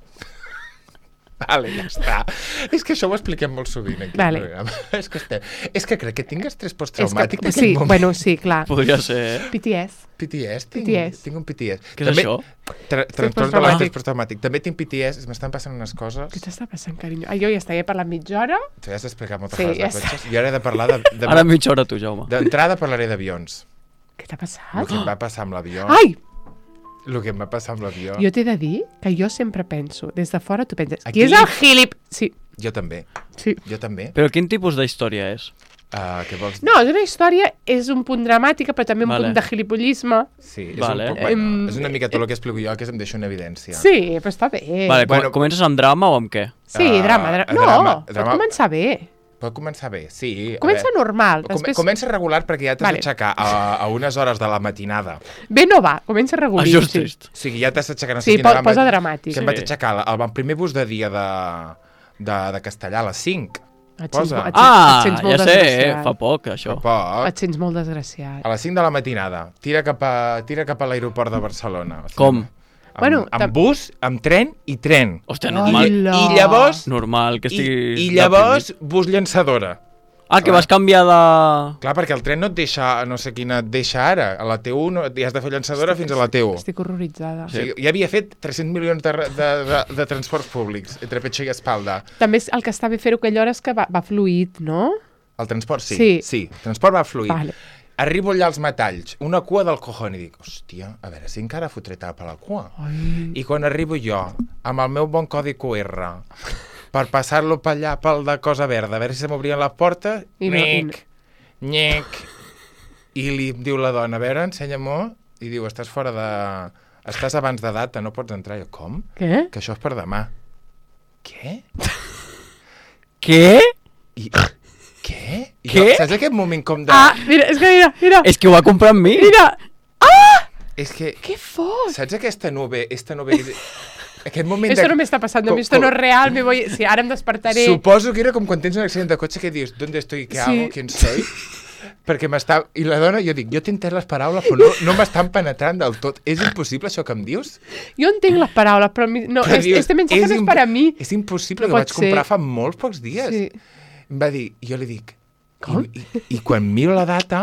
Speaker 2: Vale, ja està. És que això ho expliquem molt sovint aquí.
Speaker 1: Vale.
Speaker 2: Al programa. És, que estem... és que crec que tinc estrès
Speaker 1: És
Speaker 2: posttraumàtic
Speaker 1: que,
Speaker 2: d'aquest
Speaker 1: sí,
Speaker 2: moment.
Speaker 1: bueno, sí, clar.
Speaker 3: Podria ser, eh?
Speaker 1: P T S.
Speaker 2: P T S, tinc,
Speaker 1: P T S.
Speaker 2: tinc un P T S.
Speaker 3: Què és
Speaker 2: També,
Speaker 3: això?
Speaker 2: Tra Trastorn de
Speaker 1: posttraumàtic.
Speaker 2: l'estrès posttraumàtic. També tinc P T S, m'estan passant unes coses.
Speaker 1: Què t'està passant, carinyo? Ah, jo ja està, ja he parlat mitja hora.
Speaker 2: Tu ja has explicat moltes
Speaker 1: Sí,
Speaker 2: coses
Speaker 1: ja
Speaker 2: de cotxes. I ara he de parlar de... de...
Speaker 3: Ara mitja hora tu, Jaume.
Speaker 2: D'entrada parlaré d'avions.
Speaker 1: Què t'ha
Speaker 2: El
Speaker 1: passat?
Speaker 2: que em va passar amb l'avió.
Speaker 1: Ai!
Speaker 2: El que em va passar amb l'avió.
Speaker 1: Jo t'he de dir que jo sempre penso, des de fora tu penses,
Speaker 2: Aquí-
Speaker 1: qui és el gilip... Sí,
Speaker 2: Jo també.
Speaker 1: sí.
Speaker 2: Jo també.
Speaker 3: Però quin tipus d'història és?
Speaker 2: Uh, què vols dir?
Speaker 1: No, és una història, és un punt dramàtica, però també un
Speaker 3: Vale.
Speaker 1: punt de gilipollisme.
Speaker 2: Sí, és,
Speaker 3: Vale.
Speaker 2: un poc, bueno,
Speaker 1: Em-
Speaker 2: és una mica tot el que explico jo que em deixo en evidència.
Speaker 1: Sí, però està bé.
Speaker 3: Vale, com
Speaker 2: Bueno-
Speaker 3: comences amb drama o amb què?
Speaker 1: Sí,
Speaker 2: Ah,
Speaker 1: drama, drama. No,
Speaker 2: drama,
Speaker 1: pot
Speaker 2: drama.
Speaker 1: començar bé.
Speaker 2: Pot començar bé, sí. a
Speaker 1: Comença
Speaker 2: veure.
Speaker 1: normal.
Speaker 2: Com
Speaker 1: Després...
Speaker 2: Comença regular perquè ja t'has
Speaker 1: Vale.
Speaker 2: d'aixecar a, a unes hores de la matinada.
Speaker 1: Bé no va, comença regular.
Speaker 3: Ajustis.
Speaker 2: O sigui, ja t'has d'aixecar... No
Speaker 1: Sí,
Speaker 2: sé quina
Speaker 1: po-
Speaker 2: hora
Speaker 1: posa
Speaker 2: em vaig-
Speaker 1: dramàtic.
Speaker 2: Que em
Speaker 3: Sí.
Speaker 2: vaig aixecar el, el primer bus de dia de, de, de Castellà a les cinc.
Speaker 1: Et sents,
Speaker 2: Posa.
Speaker 1: et,
Speaker 3: Ah,
Speaker 1: et sents molt
Speaker 3: ja sé, eh?
Speaker 1: desgraciat.
Speaker 3: Fa poc, això.
Speaker 2: Fa poc.
Speaker 1: Et sents molt desgraciat.
Speaker 2: A les cinc de la matinada. Tira cap a, tira cap a l'aeroport de Barcelona. O sigui,
Speaker 3: Com?
Speaker 2: Amb,
Speaker 1: Bueno,
Speaker 2: amb
Speaker 1: tam-
Speaker 2: bus, amb tren i tren.
Speaker 3: Hòstia,
Speaker 2: I,
Speaker 3: normal.
Speaker 1: Hola.
Speaker 2: I llavors...
Speaker 3: Normal que
Speaker 2: I,
Speaker 3: estiguis...
Speaker 2: I llavors, bus llançadora.
Speaker 3: Ah, que vas canviar de...
Speaker 2: Clar, perquè el tren no et deixa, no sé quina et deixa ara. A la T u no, ja has de fer llançadora fins a la T u.
Speaker 1: Estic horroritzada.
Speaker 2: O sigui, ja havia fet tres-cents milions de, de, de, de transports públics entre petxa i espalda.
Speaker 1: També és- el que està bé fer-ho aquella hora és que va, va fluït, no?
Speaker 2: El transport sí,
Speaker 1: Sí.
Speaker 2: sí, el transport va fluir.
Speaker 1: Vale.
Speaker 2: Arribo allà als metalls, una cua del cojón, i dic, hòstia, a veure si encara fotré tap a la cua.
Speaker 1: Ai.
Speaker 2: I quan arribo jo, amb el meu bon codi Q R, per passar-lo per allà, pel de cosa verda, a veure si se m'obrien les portes,
Speaker 1: I no- i
Speaker 2: nyec, nyec. I li diu la dona, a veure, ensenya-m'ho, i diu, estàs fora de... Estàs abans de data, no pots entrar. I jo, com?
Speaker 1: Què?
Speaker 2: Que això és per demà. Què?
Speaker 3: Què?
Speaker 2: I... Què? I
Speaker 3: Què?
Speaker 2: Jo, saps aquest moment com de...
Speaker 1: Ah, mira, és que mira, mira,
Speaker 3: És que ho va comprar amb mi.
Speaker 1: mira.
Speaker 2: És que...
Speaker 1: Què fot?
Speaker 2: Saps aquesta nube, esta nube... Aquest moment
Speaker 1: Esto
Speaker 2: de...
Speaker 1: no me está pasando,
Speaker 2: com-
Speaker 1: esto no
Speaker 2: com-
Speaker 1: es real, me voy... Sí, ara em despertaré.
Speaker 2: Suposo que era com quan tens un accident de cotxe que dius, ¿dónde estoy? ¿Qué
Speaker 1: Sí.
Speaker 2: hago? ¿Quién soy? Perquè m'està... I la dona, jo dic, jo t'he entès les paraules, però no, no m'estan penetrant del tot. És impossible això que em dius?
Speaker 1: Jo entenc les paraules, però mi- no,
Speaker 2: Però
Speaker 1: es-
Speaker 2: dius,
Speaker 1: este mensaje no és
Speaker 2: imp-
Speaker 1: per a mi.
Speaker 2: És impossible,
Speaker 1: No
Speaker 2: que
Speaker 1: pot
Speaker 2: vaig comprar
Speaker 1: ser.
Speaker 2: fa molts pocs dies.
Speaker 1: Sí.
Speaker 2: Em va dir, i jo li dic...
Speaker 1: Com?
Speaker 2: I, i, I quan miro la data...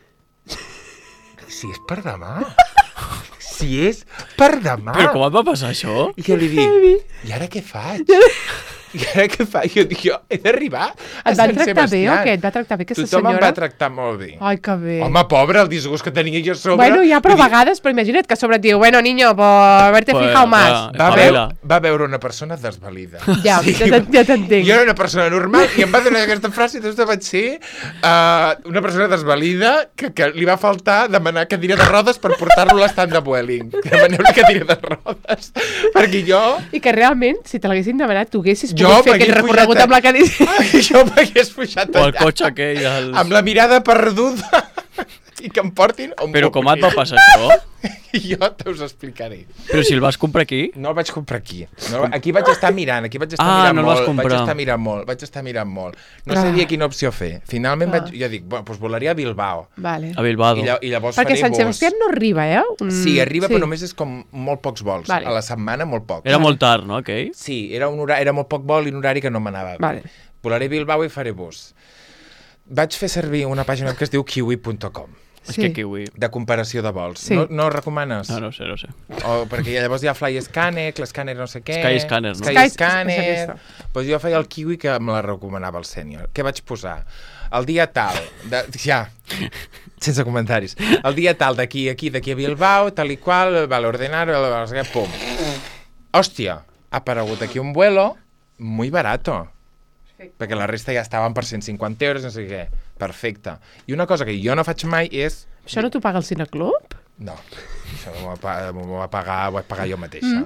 Speaker 2: Si és per demà... Si és per demà...
Speaker 3: Però com et va passar això?
Speaker 2: I jo li dic, i ara què faig? I ara què faig? Jo dic, jo he d'arribar a
Speaker 1: Et van
Speaker 2: Sant
Speaker 1: tractar bé o
Speaker 2: Sebastià.
Speaker 1: què? Et va tractar bé aquesta
Speaker 2: Tothom em
Speaker 1: senyora?
Speaker 2: va tractar molt bé.
Speaker 1: Ai, que bé.
Speaker 2: Home, pobre, el disgust que tenia jo a sobre.
Speaker 1: Bueno, ja, però a
Speaker 2: Vull dir,
Speaker 1: vegades, però imagina't que a sobre et diu, bueno, niño, por haberte
Speaker 3: Pues,
Speaker 1: fijado más.
Speaker 3: clar.
Speaker 2: Va,
Speaker 3: Espavila.
Speaker 2: veure, va veure una persona desvalida.
Speaker 1: Ja, ja t'en- ja t'entenc.
Speaker 2: Jo era una persona normal i em va donar aquesta frase i tot vaig ser uh, una persona desvalida que, que li va faltar demanar cadira de rodes per portar-lo a l'estand de Vueling. Demaneu la cadira de rodes. Perquè jo...
Speaker 1: I que realment, si te l'haguessin demanat, tu haguessis
Speaker 2: Jo
Speaker 1: pogut fer
Speaker 2: m'hagués
Speaker 1: aquell recorregut
Speaker 2: pujat a-
Speaker 1: amb la cadira.
Speaker 2: Ai, jo m'hagués pujat
Speaker 3: O el
Speaker 2: allà.
Speaker 3: cotxe aquell dels...
Speaker 2: Amb la mirada perduda i que em portin on
Speaker 3: Però
Speaker 2: m'ho
Speaker 3: com et va
Speaker 2: vulguin.
Speaker 3: passar això?
Speaker 2: I jo te us explicaré.
Speaker 3: Però si el vas comprar aquí?
Speaker 2: No el vaig comprar aquí. No, aquí vaig estar mirant, aquí vaig estar
Speaker 3: Ah,
Speaker 2: mirant
Speaker 3: no el vas
Speaker 2: molt.
Speaker 3: comprar.
Speaker 2: Vaig estar mirant molt, vaig estar mirant molt. No
Speaker 1: Ah.
Speaker 2: sabia quina opció fer. Finalment
Speaker 1: Ah.
Speaker 2: vaig, jo dic, bueno, doncs volaria a Bilbao.
Speaker 1: Vale.
Speaker 3: A Bilbao.
Speaker 2: I, lla- i llavors
Speaker 1: Perquè
Speaker 2: faré
Speaker 1: Sant
Speaker 2: bus.
Speaker 1: Sebastià no arriba, eh? Un...
Speaker 2: Sí, arriba, però només és com molt pocs vols.
Speaker 1: Vale.
Speaker 2: A la setmana, molt pocs.
Speaker 3: Era molt tard, no, aquell?
Speaker 2: Sí, era, un horari, era molt poc vol i un horari que no m'anava bé.
Speaker 1: Vale.
Speaker 2: Volaré a Bilbao i faré bus. Vaig fer servir una pàgina que es diu kiwi punt com,
Speaker 3: És
Speaker 1: Sí.
Speaker 3: que kiwi...
Speaker 2: de comparació de vols.
Speaker 1: Sí.
Speaker 2: No, no recomanes?
Speaker 3: Ah, no sé, no sé.
Speaker 2: O, perquè llavors hi ha Flyscanner, l'Scanner no sé què...
Speaker 3: Skyscanner, no?
Speaker 2: Sky
Speaker 1: Sky-
Speaker 2: Scanner...
Speaker 1: és aquesta.
Speaker 2: Doncs jo feia el kiwi que me la recomanava el sènior. Què vaig posar? El dia tal... De, ja, sense comentaris. El dia tal d'aquí, aquí, d'aquí a Bilbao, tal i qual, vale, ordenar, vale, pum. Hòstia, ha aparegut aquí un vuelo muy barato. Perquè la resta ja estaven per cent cinquanta euros, no sé què. Perfecte. I una cosa que jo no faig mai és...
Speaker 1: Això no t'ho paga el Cineclub?
Speaker 2: No, això m'ho va, pa- m'ho va pagar, ho vaig pagar jo mateixa.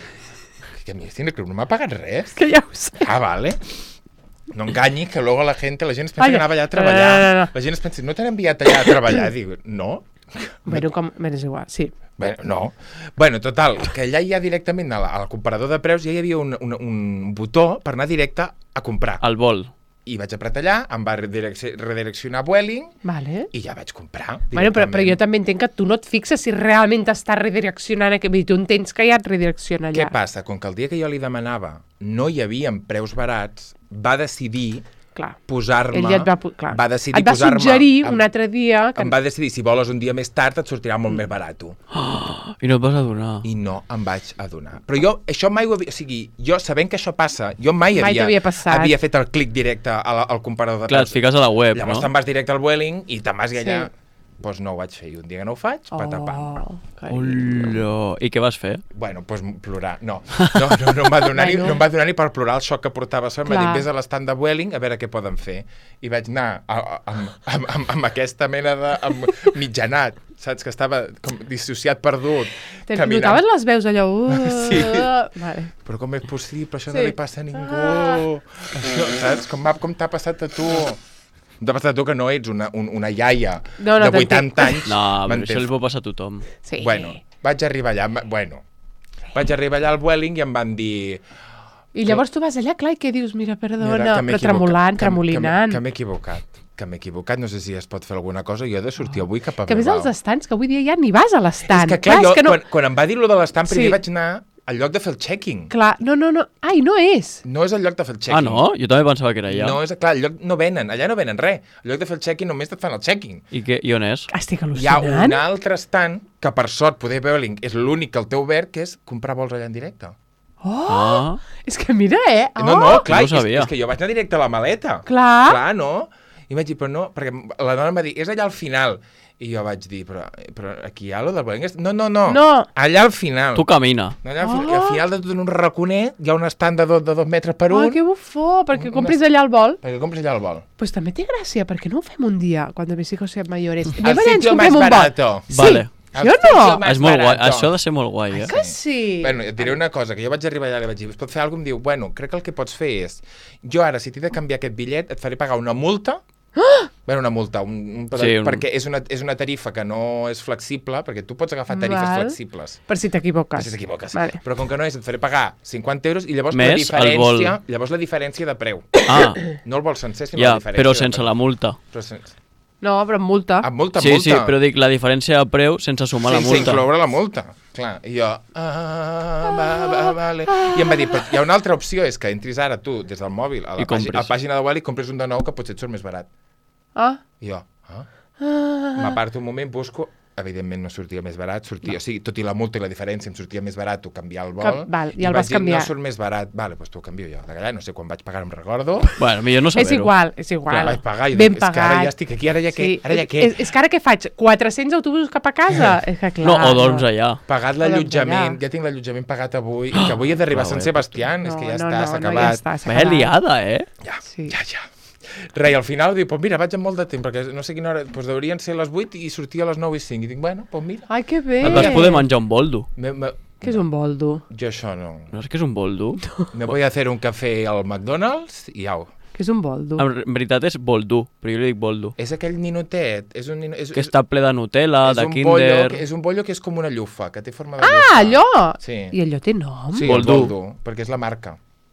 Speaker 2: Mm. Que a mi Cine Club no m'ha pagat res.
Speaker 1: Que ja ho sé.
Speaker 2: Ah, vale. No enganyi, que luego la gente, la gent es pensa
Speaker 1: Ai,
Speaker 2: que anava allà a treballar.
Speaker 1: no, no, no.
Speaker 2: La gent es pensa, no t'han enviat allà a treballar? Dic, no.
Speaker 1: Bueno, com... Bé, és igual, sí.
Speaker 2: Bueno, no. Bueno, total, que allà ja directament al, al comparador de preus ja hi havia un, un, un botó per anar directe a comprar.
Speaker 3: El vol.
Speaker 2: I vaig apretar allà, em va redirec- redireccionar a Vueling
Speaker 1: Vale.
Speaker 2: i ja vaig comprar.
Speaker 1: Bueno, però, però jo
Speaker 2: directament.
Speaker 1: també entenc que tu no et fixes si realment t'està redireccionant. Vull dir, tu entens que ja et redirecciona allà.
Speaker 2: Què passa? Com que el dia que jo li demanava no hi havia preus barats, va decidir
Speaker 1: Clar.
Speaker 2: posar-me...
Speaker 1: Ell ja et va, pu- clar.
Speaker 2: va decidir
Speaker 1: et va
Speaker 2: posar-me...
Speaker 1: suggerir
Speaker 2: em-
Speaker 1: un altre dia... Que...
Speaker 2: Em va decidir, si voles un dia més tard, et sortirà molt més barat.
Speaker 3: Oh, I no et vas adonar.
Speaker 2: I no em vaig adonar. Però jo, això mai ho havia... O sigui, jo sabent que això passa, jo mai,
Speaker 1: Mai
Speaker 2: havia,
Speaker 1: t'havia passat.
Speaker 2: havia fet el clic directe a la, al comparador de
Speaker 3: Clar, et
Speaker 2: preus.
Speaker 3: fiques a la web,
Speaker 2: Llavors
Speaker 3: no?
Speaker 2: te'n vas directe al Vueling i te'n vas i allà...
Speaker 1: Sí.
Speaker 2: Doncs no ho vaig fer. I un dia que no ho faig, patapam.
Speaker 1: Oh, carinyo.
Speaker 3: Hola. I què vas fer?
Speaker 2: Bueno, doncs plorar. No, no, no, no em va donar ni,
Speaker 1: Bueno.
Speaker 2: no em va donar ni per plorar el xoc que portava a sobre. M'ha
Speaker 1: Clar.
Speaker 2: dit, vés a l'estand de Vueling a veure què poden fer. I vaig anar a, a, amb, amb, amb, amb aquesta mena de... amb mitjanat, saps? Que estava com dissociat, perdut.
Speaker 1: Te
Speaker 2: caminant.
Speaker 1: notaves les veus allò? Uh,
Speaker 2: Sí.
Speaker 1: Vale.
Speaker 2: Però com és possible? Això
Speaker 1: Sí.
Speaker 2: no li passa a ningú. Això, saps? Com, va- com t'ha passat a tu? T'ha passat a tu que no ets una, un, una iaia
Speaker 1: No, no,
Speaker 2: de vuitanta anys.
Speaker 3: No, però
Speaker 2: m'entens?
Speaker 3: això li pot passar a tothom.
Speaker 1: Sí.
Speaker 2: Bueno, vaig arribar allà, ma- bueno, vaig arribar allà al Vueling i em van dir...
Speaker 1: I llavors tu vas allà, clar, i què dius? Mira, perdona,
Speaker 2: Mira, que m'he
Speaker 1: però
Speaker 2: equivocat,
Speaker 1: tremolant,
Speaker 2: que-
Speaker 1: tremolinant.
Speaker 2: Que, m'he- que m'he equivocat, que m'he equivocat, no sé si es pot fer alguna cosa, jo he de sortir avui cap a
Speaker 1: Que ves
Speaker 2: Bilbao.
Speaker 1: als estants, que avui dia ja ni vas a l'estant.
Speaker 2: És que clar,
Speaker 1: és
Speaker 2: jo,
Speaker 1: que no...
Speaker 2: quan, quan em va dir lo de l'estant, primer
Speaker 1: Sí.
Speaker 2: vaig anar al lloc de fer el checking.
Speaker 1: Clar, no, no, no. Ai, no és.
Speaker 2: No és el lloc de fer el checking.
Speaker 3: Ah, no? Jo també pensava que era allà.
Speaker 2: No, és, clar, el lloc no venen, allà no venen res. El lloc de fer el check-in només et fan el checking.
Speaker 3: I, què, I on és?
Speaker 1: Estic
Speaker 2: Hi ha
Speaker 1: al·lucinant.
Speaker 2: un altre stand que, per sort, poder Vueling és l'únic que el té obert, que és comprar vols allà en directe.
Speaker 1: Oh,
Speaker 3: Ah.
Speaker 1: és que mira, eh? Oh,
Speaker 2: No, no, clar,
Speaker 3: No ho
Speaker 2: és,
Speaker 3: sabia.
Speaker 2: és que jo vaig anar directe a la maleta.
Speaker 1: Clar.
Speaker 2: Clar, no? I vaig dir, però no, perquè la dona em va dir, és allà al final. I jo vaig dir, però, però aquí hi ha lo del Vueling? No, no, no,
Speaker 1: No.
Speaker 2: allà al final.
Speaker 3: Tu camina.
Speaker 2: Allà al, fi-
Speaker 1: Oh.
Speaker 2: al final de tot en un raconet hi ha un estand de, do, de dos metres per un,
Speaker 1: Oh, que bufó, perquè
Speaker 2: Una-
Speaker 1: compris allà el vol.
Speaker 2: perquè compres allà el vol.
Speaker 1: Pues també té gràcia, perquè no ho fem un dia, quan mis hijos sean mayores.
Speaker 2: Al
Speaker 1: Anem allà i ens
Speaker 2: sitio
Speaker 1: comprem
Speaker 2: más
Speaker 1: un vol.
Speaker 2: barato.
Speaker 1: Sí,
Speaker 3: Vale.
Speaker 2: Al
Speaker 1: jo
Speaker 2: sitio
Speaker 1: no.
Speaker 2: más
Speaker 3: És molt guai.
Speaker 2: barato.
Speaker 3: Això ha de ser molt guai, eh?
Speaker 1: Que sí.
Speaker 2: Bueno, et diré una cosa, que jo vaig arribar allà i li vaig dir, es pot fer alguna cosa? Em diu, bueno, crec que el que pots fer és, jo ara, si t'he de canviar aquest bitllet, et faré pagar una multa, bueno, una multa, un, un,
Speaker 3: Sí, un-
Speaker 2: perquè és una, és una tarifa que no és flexible, perquè tu pots agafar tarifes
Speaker 1: Val.
Speaker 2: flexibles.
Speaker 1: Per si t'equivoques.
Speaker 2: Si t'equivoques.
Speaker 1: Vale.
Speaker 2: Però com que no és, et faré pagar cinquanta euros i llavors
Speaker 3: Més
Speaker 2: la
Speaker 3: el
Speaker 2: diferència,
Speaker 3: vol.
Speaker 2: llavors la diferència de preu.
Speaker 3: Ah,
Speaker 2: No el vol sencer, sinó
Speaker 3: ja,
Speaker 2: la diferència
Speaker 3: però
Speaker 2: de
Speaker 3: sense
Speaker 2: preu.
Speaker 3: la multa.
Speaker 2: Però sense...
Speaker 1: No, però amb multa.
Speaker 2: Amb multa,
Speaker 3: Sí,
Speaker 2: multa.
Speaker 3: sí, però dic la diferència de preu sense sumar la
Speaker 2: Sense
Speaker 3: multa.
Speaker 2: incloure la multa. Clar, i jo... Ah, va, va, vale. I em va dir, però hi ha una altra opció, és que entris ara tu des del mòbil a la,
Speaker 3: I
Speaker 2: pàgina,
Speaker 3: compris.
Speaker 2: a la pàgina de Vueling i compres un de nou que potser et surt més barat.
Speaker 1: Ah.
Speaker 2: I jo, ah?
Speaker 1: Ah.
Speaker 2: M'aparto un moment, busco... Evidentment no sortia més barat, sortia, o sigui, tot i la multa i la diferència em sortia més barat o canviar el vol.
Speaker 1: Que- val, i el
Speaker 2: vaig
Speaker 1: vas
Speaker 2: dir,
Speaker 1: canviar.
Speaker 2: No surt més barat, vale, doncs t'ho canvio jo. De allà no sé quan vaig pagar, em recordo.
Speaker 3: Bueno, millor no
Speaker 1: És
Speaker 3: saber-ho.
Speaker 1: igual, és igual.
Speaker 2: Clar, vaig pagar i
Speaker 1: Ben
Speaker 2: dic, és que ara
Speaker 1: pagat.
Speaker 2: ja estic aquí, ara ja què?
Speaker 1: Sí.
Speaker 2: Ara ja què?
Speaker 1: És, és que ara què faig? quatre-cents autobusos cap a casa? És que clar.
Speaker 3: No, o dorms allà.
Speaker 2: Pagat
Speaker 1: Podem
Speaker 2: l'allotjament,
Speaker 1: tallar.
Speaker 2: ja tinc l'allotjament pagat avui, que avui he d'arribar a
Speaker 3: Clar,
Speaker 2: Sant
Speaker 3: bé,
Speaker 2: Sebastián, és
Speaker 1: No,
Speaker 2: que ja
Speaker 1: no,
Speaker 2: està,
Speaker 1: no,
Speaker 2: s'ha
Speaker 1: no, ja
Speaker 2: acabat.
Speaker 1: està, s'ha
Speaker 3: Vaya
Speaker 1: acabat.
Speaker 3: liada, eh?
Speaker 2: Ja,
Speaker 1: Sí.
Speaker 2: ja, ja. Res, i al final diu, pues mira, vaig amb molt de temps, perquè no sé quina hora, doncs deurien ser les vuit i sortia a les nou i cinc. I dic, bueno, doncs mira.
Speaker 1: Ai, que bé.
Speaker 3: Et vas poder menjar un boldo.
Speaker 2: Me, me,
Speaker 1: Què és un boldo?
Speaker 2: jo això no.
Speaker 3: No sé què és un boldo?
Speaker 2: Me voy a hacer un cafè al McDonald's i au.
Speaker 1: Què és un boldo?
Speaker 3: En veritat és boldo, però jo li dic boldo.
Speaker 2: És aquell ninotet, és un nino, és,
Speaker 3: Que està ple de Nutella,
Speaker 2: és
Speaker 3: de
Speaker 2: un bollo,
Speaker 3: Kinder...
Speaker 2: que, és un bollo que és com una llufa, que té forma de
Speaker 1: Ah,
Speaker 2: llufa.
Speaker 1: allò!
Speaker 2: Sí.
Speaker 1: I allò té nom?
Speaker 2: Sí,
Speaker 3: Boldo.
Speaker 2: el boldo, perquè és la marca.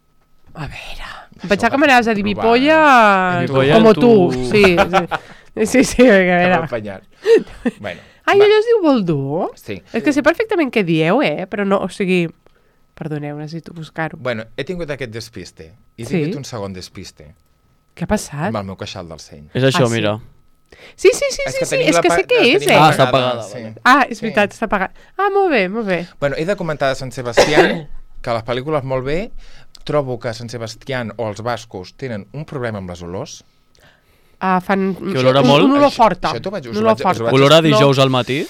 Speaker 1: A veure... Em pensava que m'anaves a dir
Speaker 2: Provar.
Speaker 1: bipolla
Speaker 3: Bipolla
Speaker 1: com
Speaker 3: tu.
Speaker 1: tu. Sí, sí, sí, sí, a
Speaker 2: Que m'ha
Speaker 1: veure.
Speaker 2: apanyat. Bueno,
Speaker 1: Ai,
Speaker 2: va,
Speaker 1: allò es diu boldo?
Speaker 2: sí.
Speaker 1: És que sé perfectament què dieu, eh? Però no, o sigui... Perdoneu, necessito buscar-ho.
Speaker 2: Bueno, he tingut aquest despiste. I he
Speaker 1: Sí?
Speaker 2: tingut un segon despiste.
Speaker 1: Què ha passat?
Speaker 2: Amb el meu queixal del seny.
Speaker 3: És això,
Speaker 1: Ah, sí.
Speaker 3: mira.
Speaker 1: Sí, sí, sí, sí, sí,
Speaker 2: tenim
Speaker 1: és
Speaker 2: la
Speaker 1: que
Speaker 2: pa-
Speaker 1: sé què
Speaker 2: la
Speaker 1: és,
Speaker 2: tenim
Speaker 1: eh?
Speaker 3: Ah, està
Speaker 2: apagada,
Speaker 3: apagada,
Speaker 2: sí.
Speaker 3: vale.
Speaker 1: Ah, és
Speaker 2: Sí.
Speaker 1: veritat, està pagat. Ah, molt bé, molt bé.
Speaker 2: Bueno, he de comentar de Sant Sebastián que les pel·lícules molt bé. Trobo que Sant Sebastián o els bascos tenen un problema amb les olors.
Speaker 1: Ah, fan...
Speaker 3: Que olora
Speaker 1: un,
Speaker 3: molt?
Speaker 1: un olor
Speaker 2: Això-
Speaker 1: forta.
Speaker 2: això t'ho vaig- us
Speaker 1: Un
Speaker 2: ho
Speaker 1: olor
Speaker 2: vaig- us ho
Speaker 1: forta.
Speaker 2: vaig-
Speaker 3: Olor a
Speaker 1: No.
Speaker 3: dijous al matí?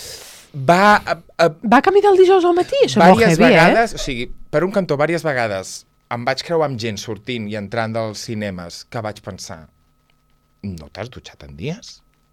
Speaker 2: Va a, a,
Speaker 1: Va camí del dijous al matí? Això és molt
Speaker 2: diverses
Speaker 1: heavy,
Speaker 2: vegades,
Speaker 1: eh?
Speaker 2: o sigui, per un cantó, diverses vegades em vaig creuar amb gent sortint i entrant dels cinemes que vaig pensar, no t'has dutxat en dies?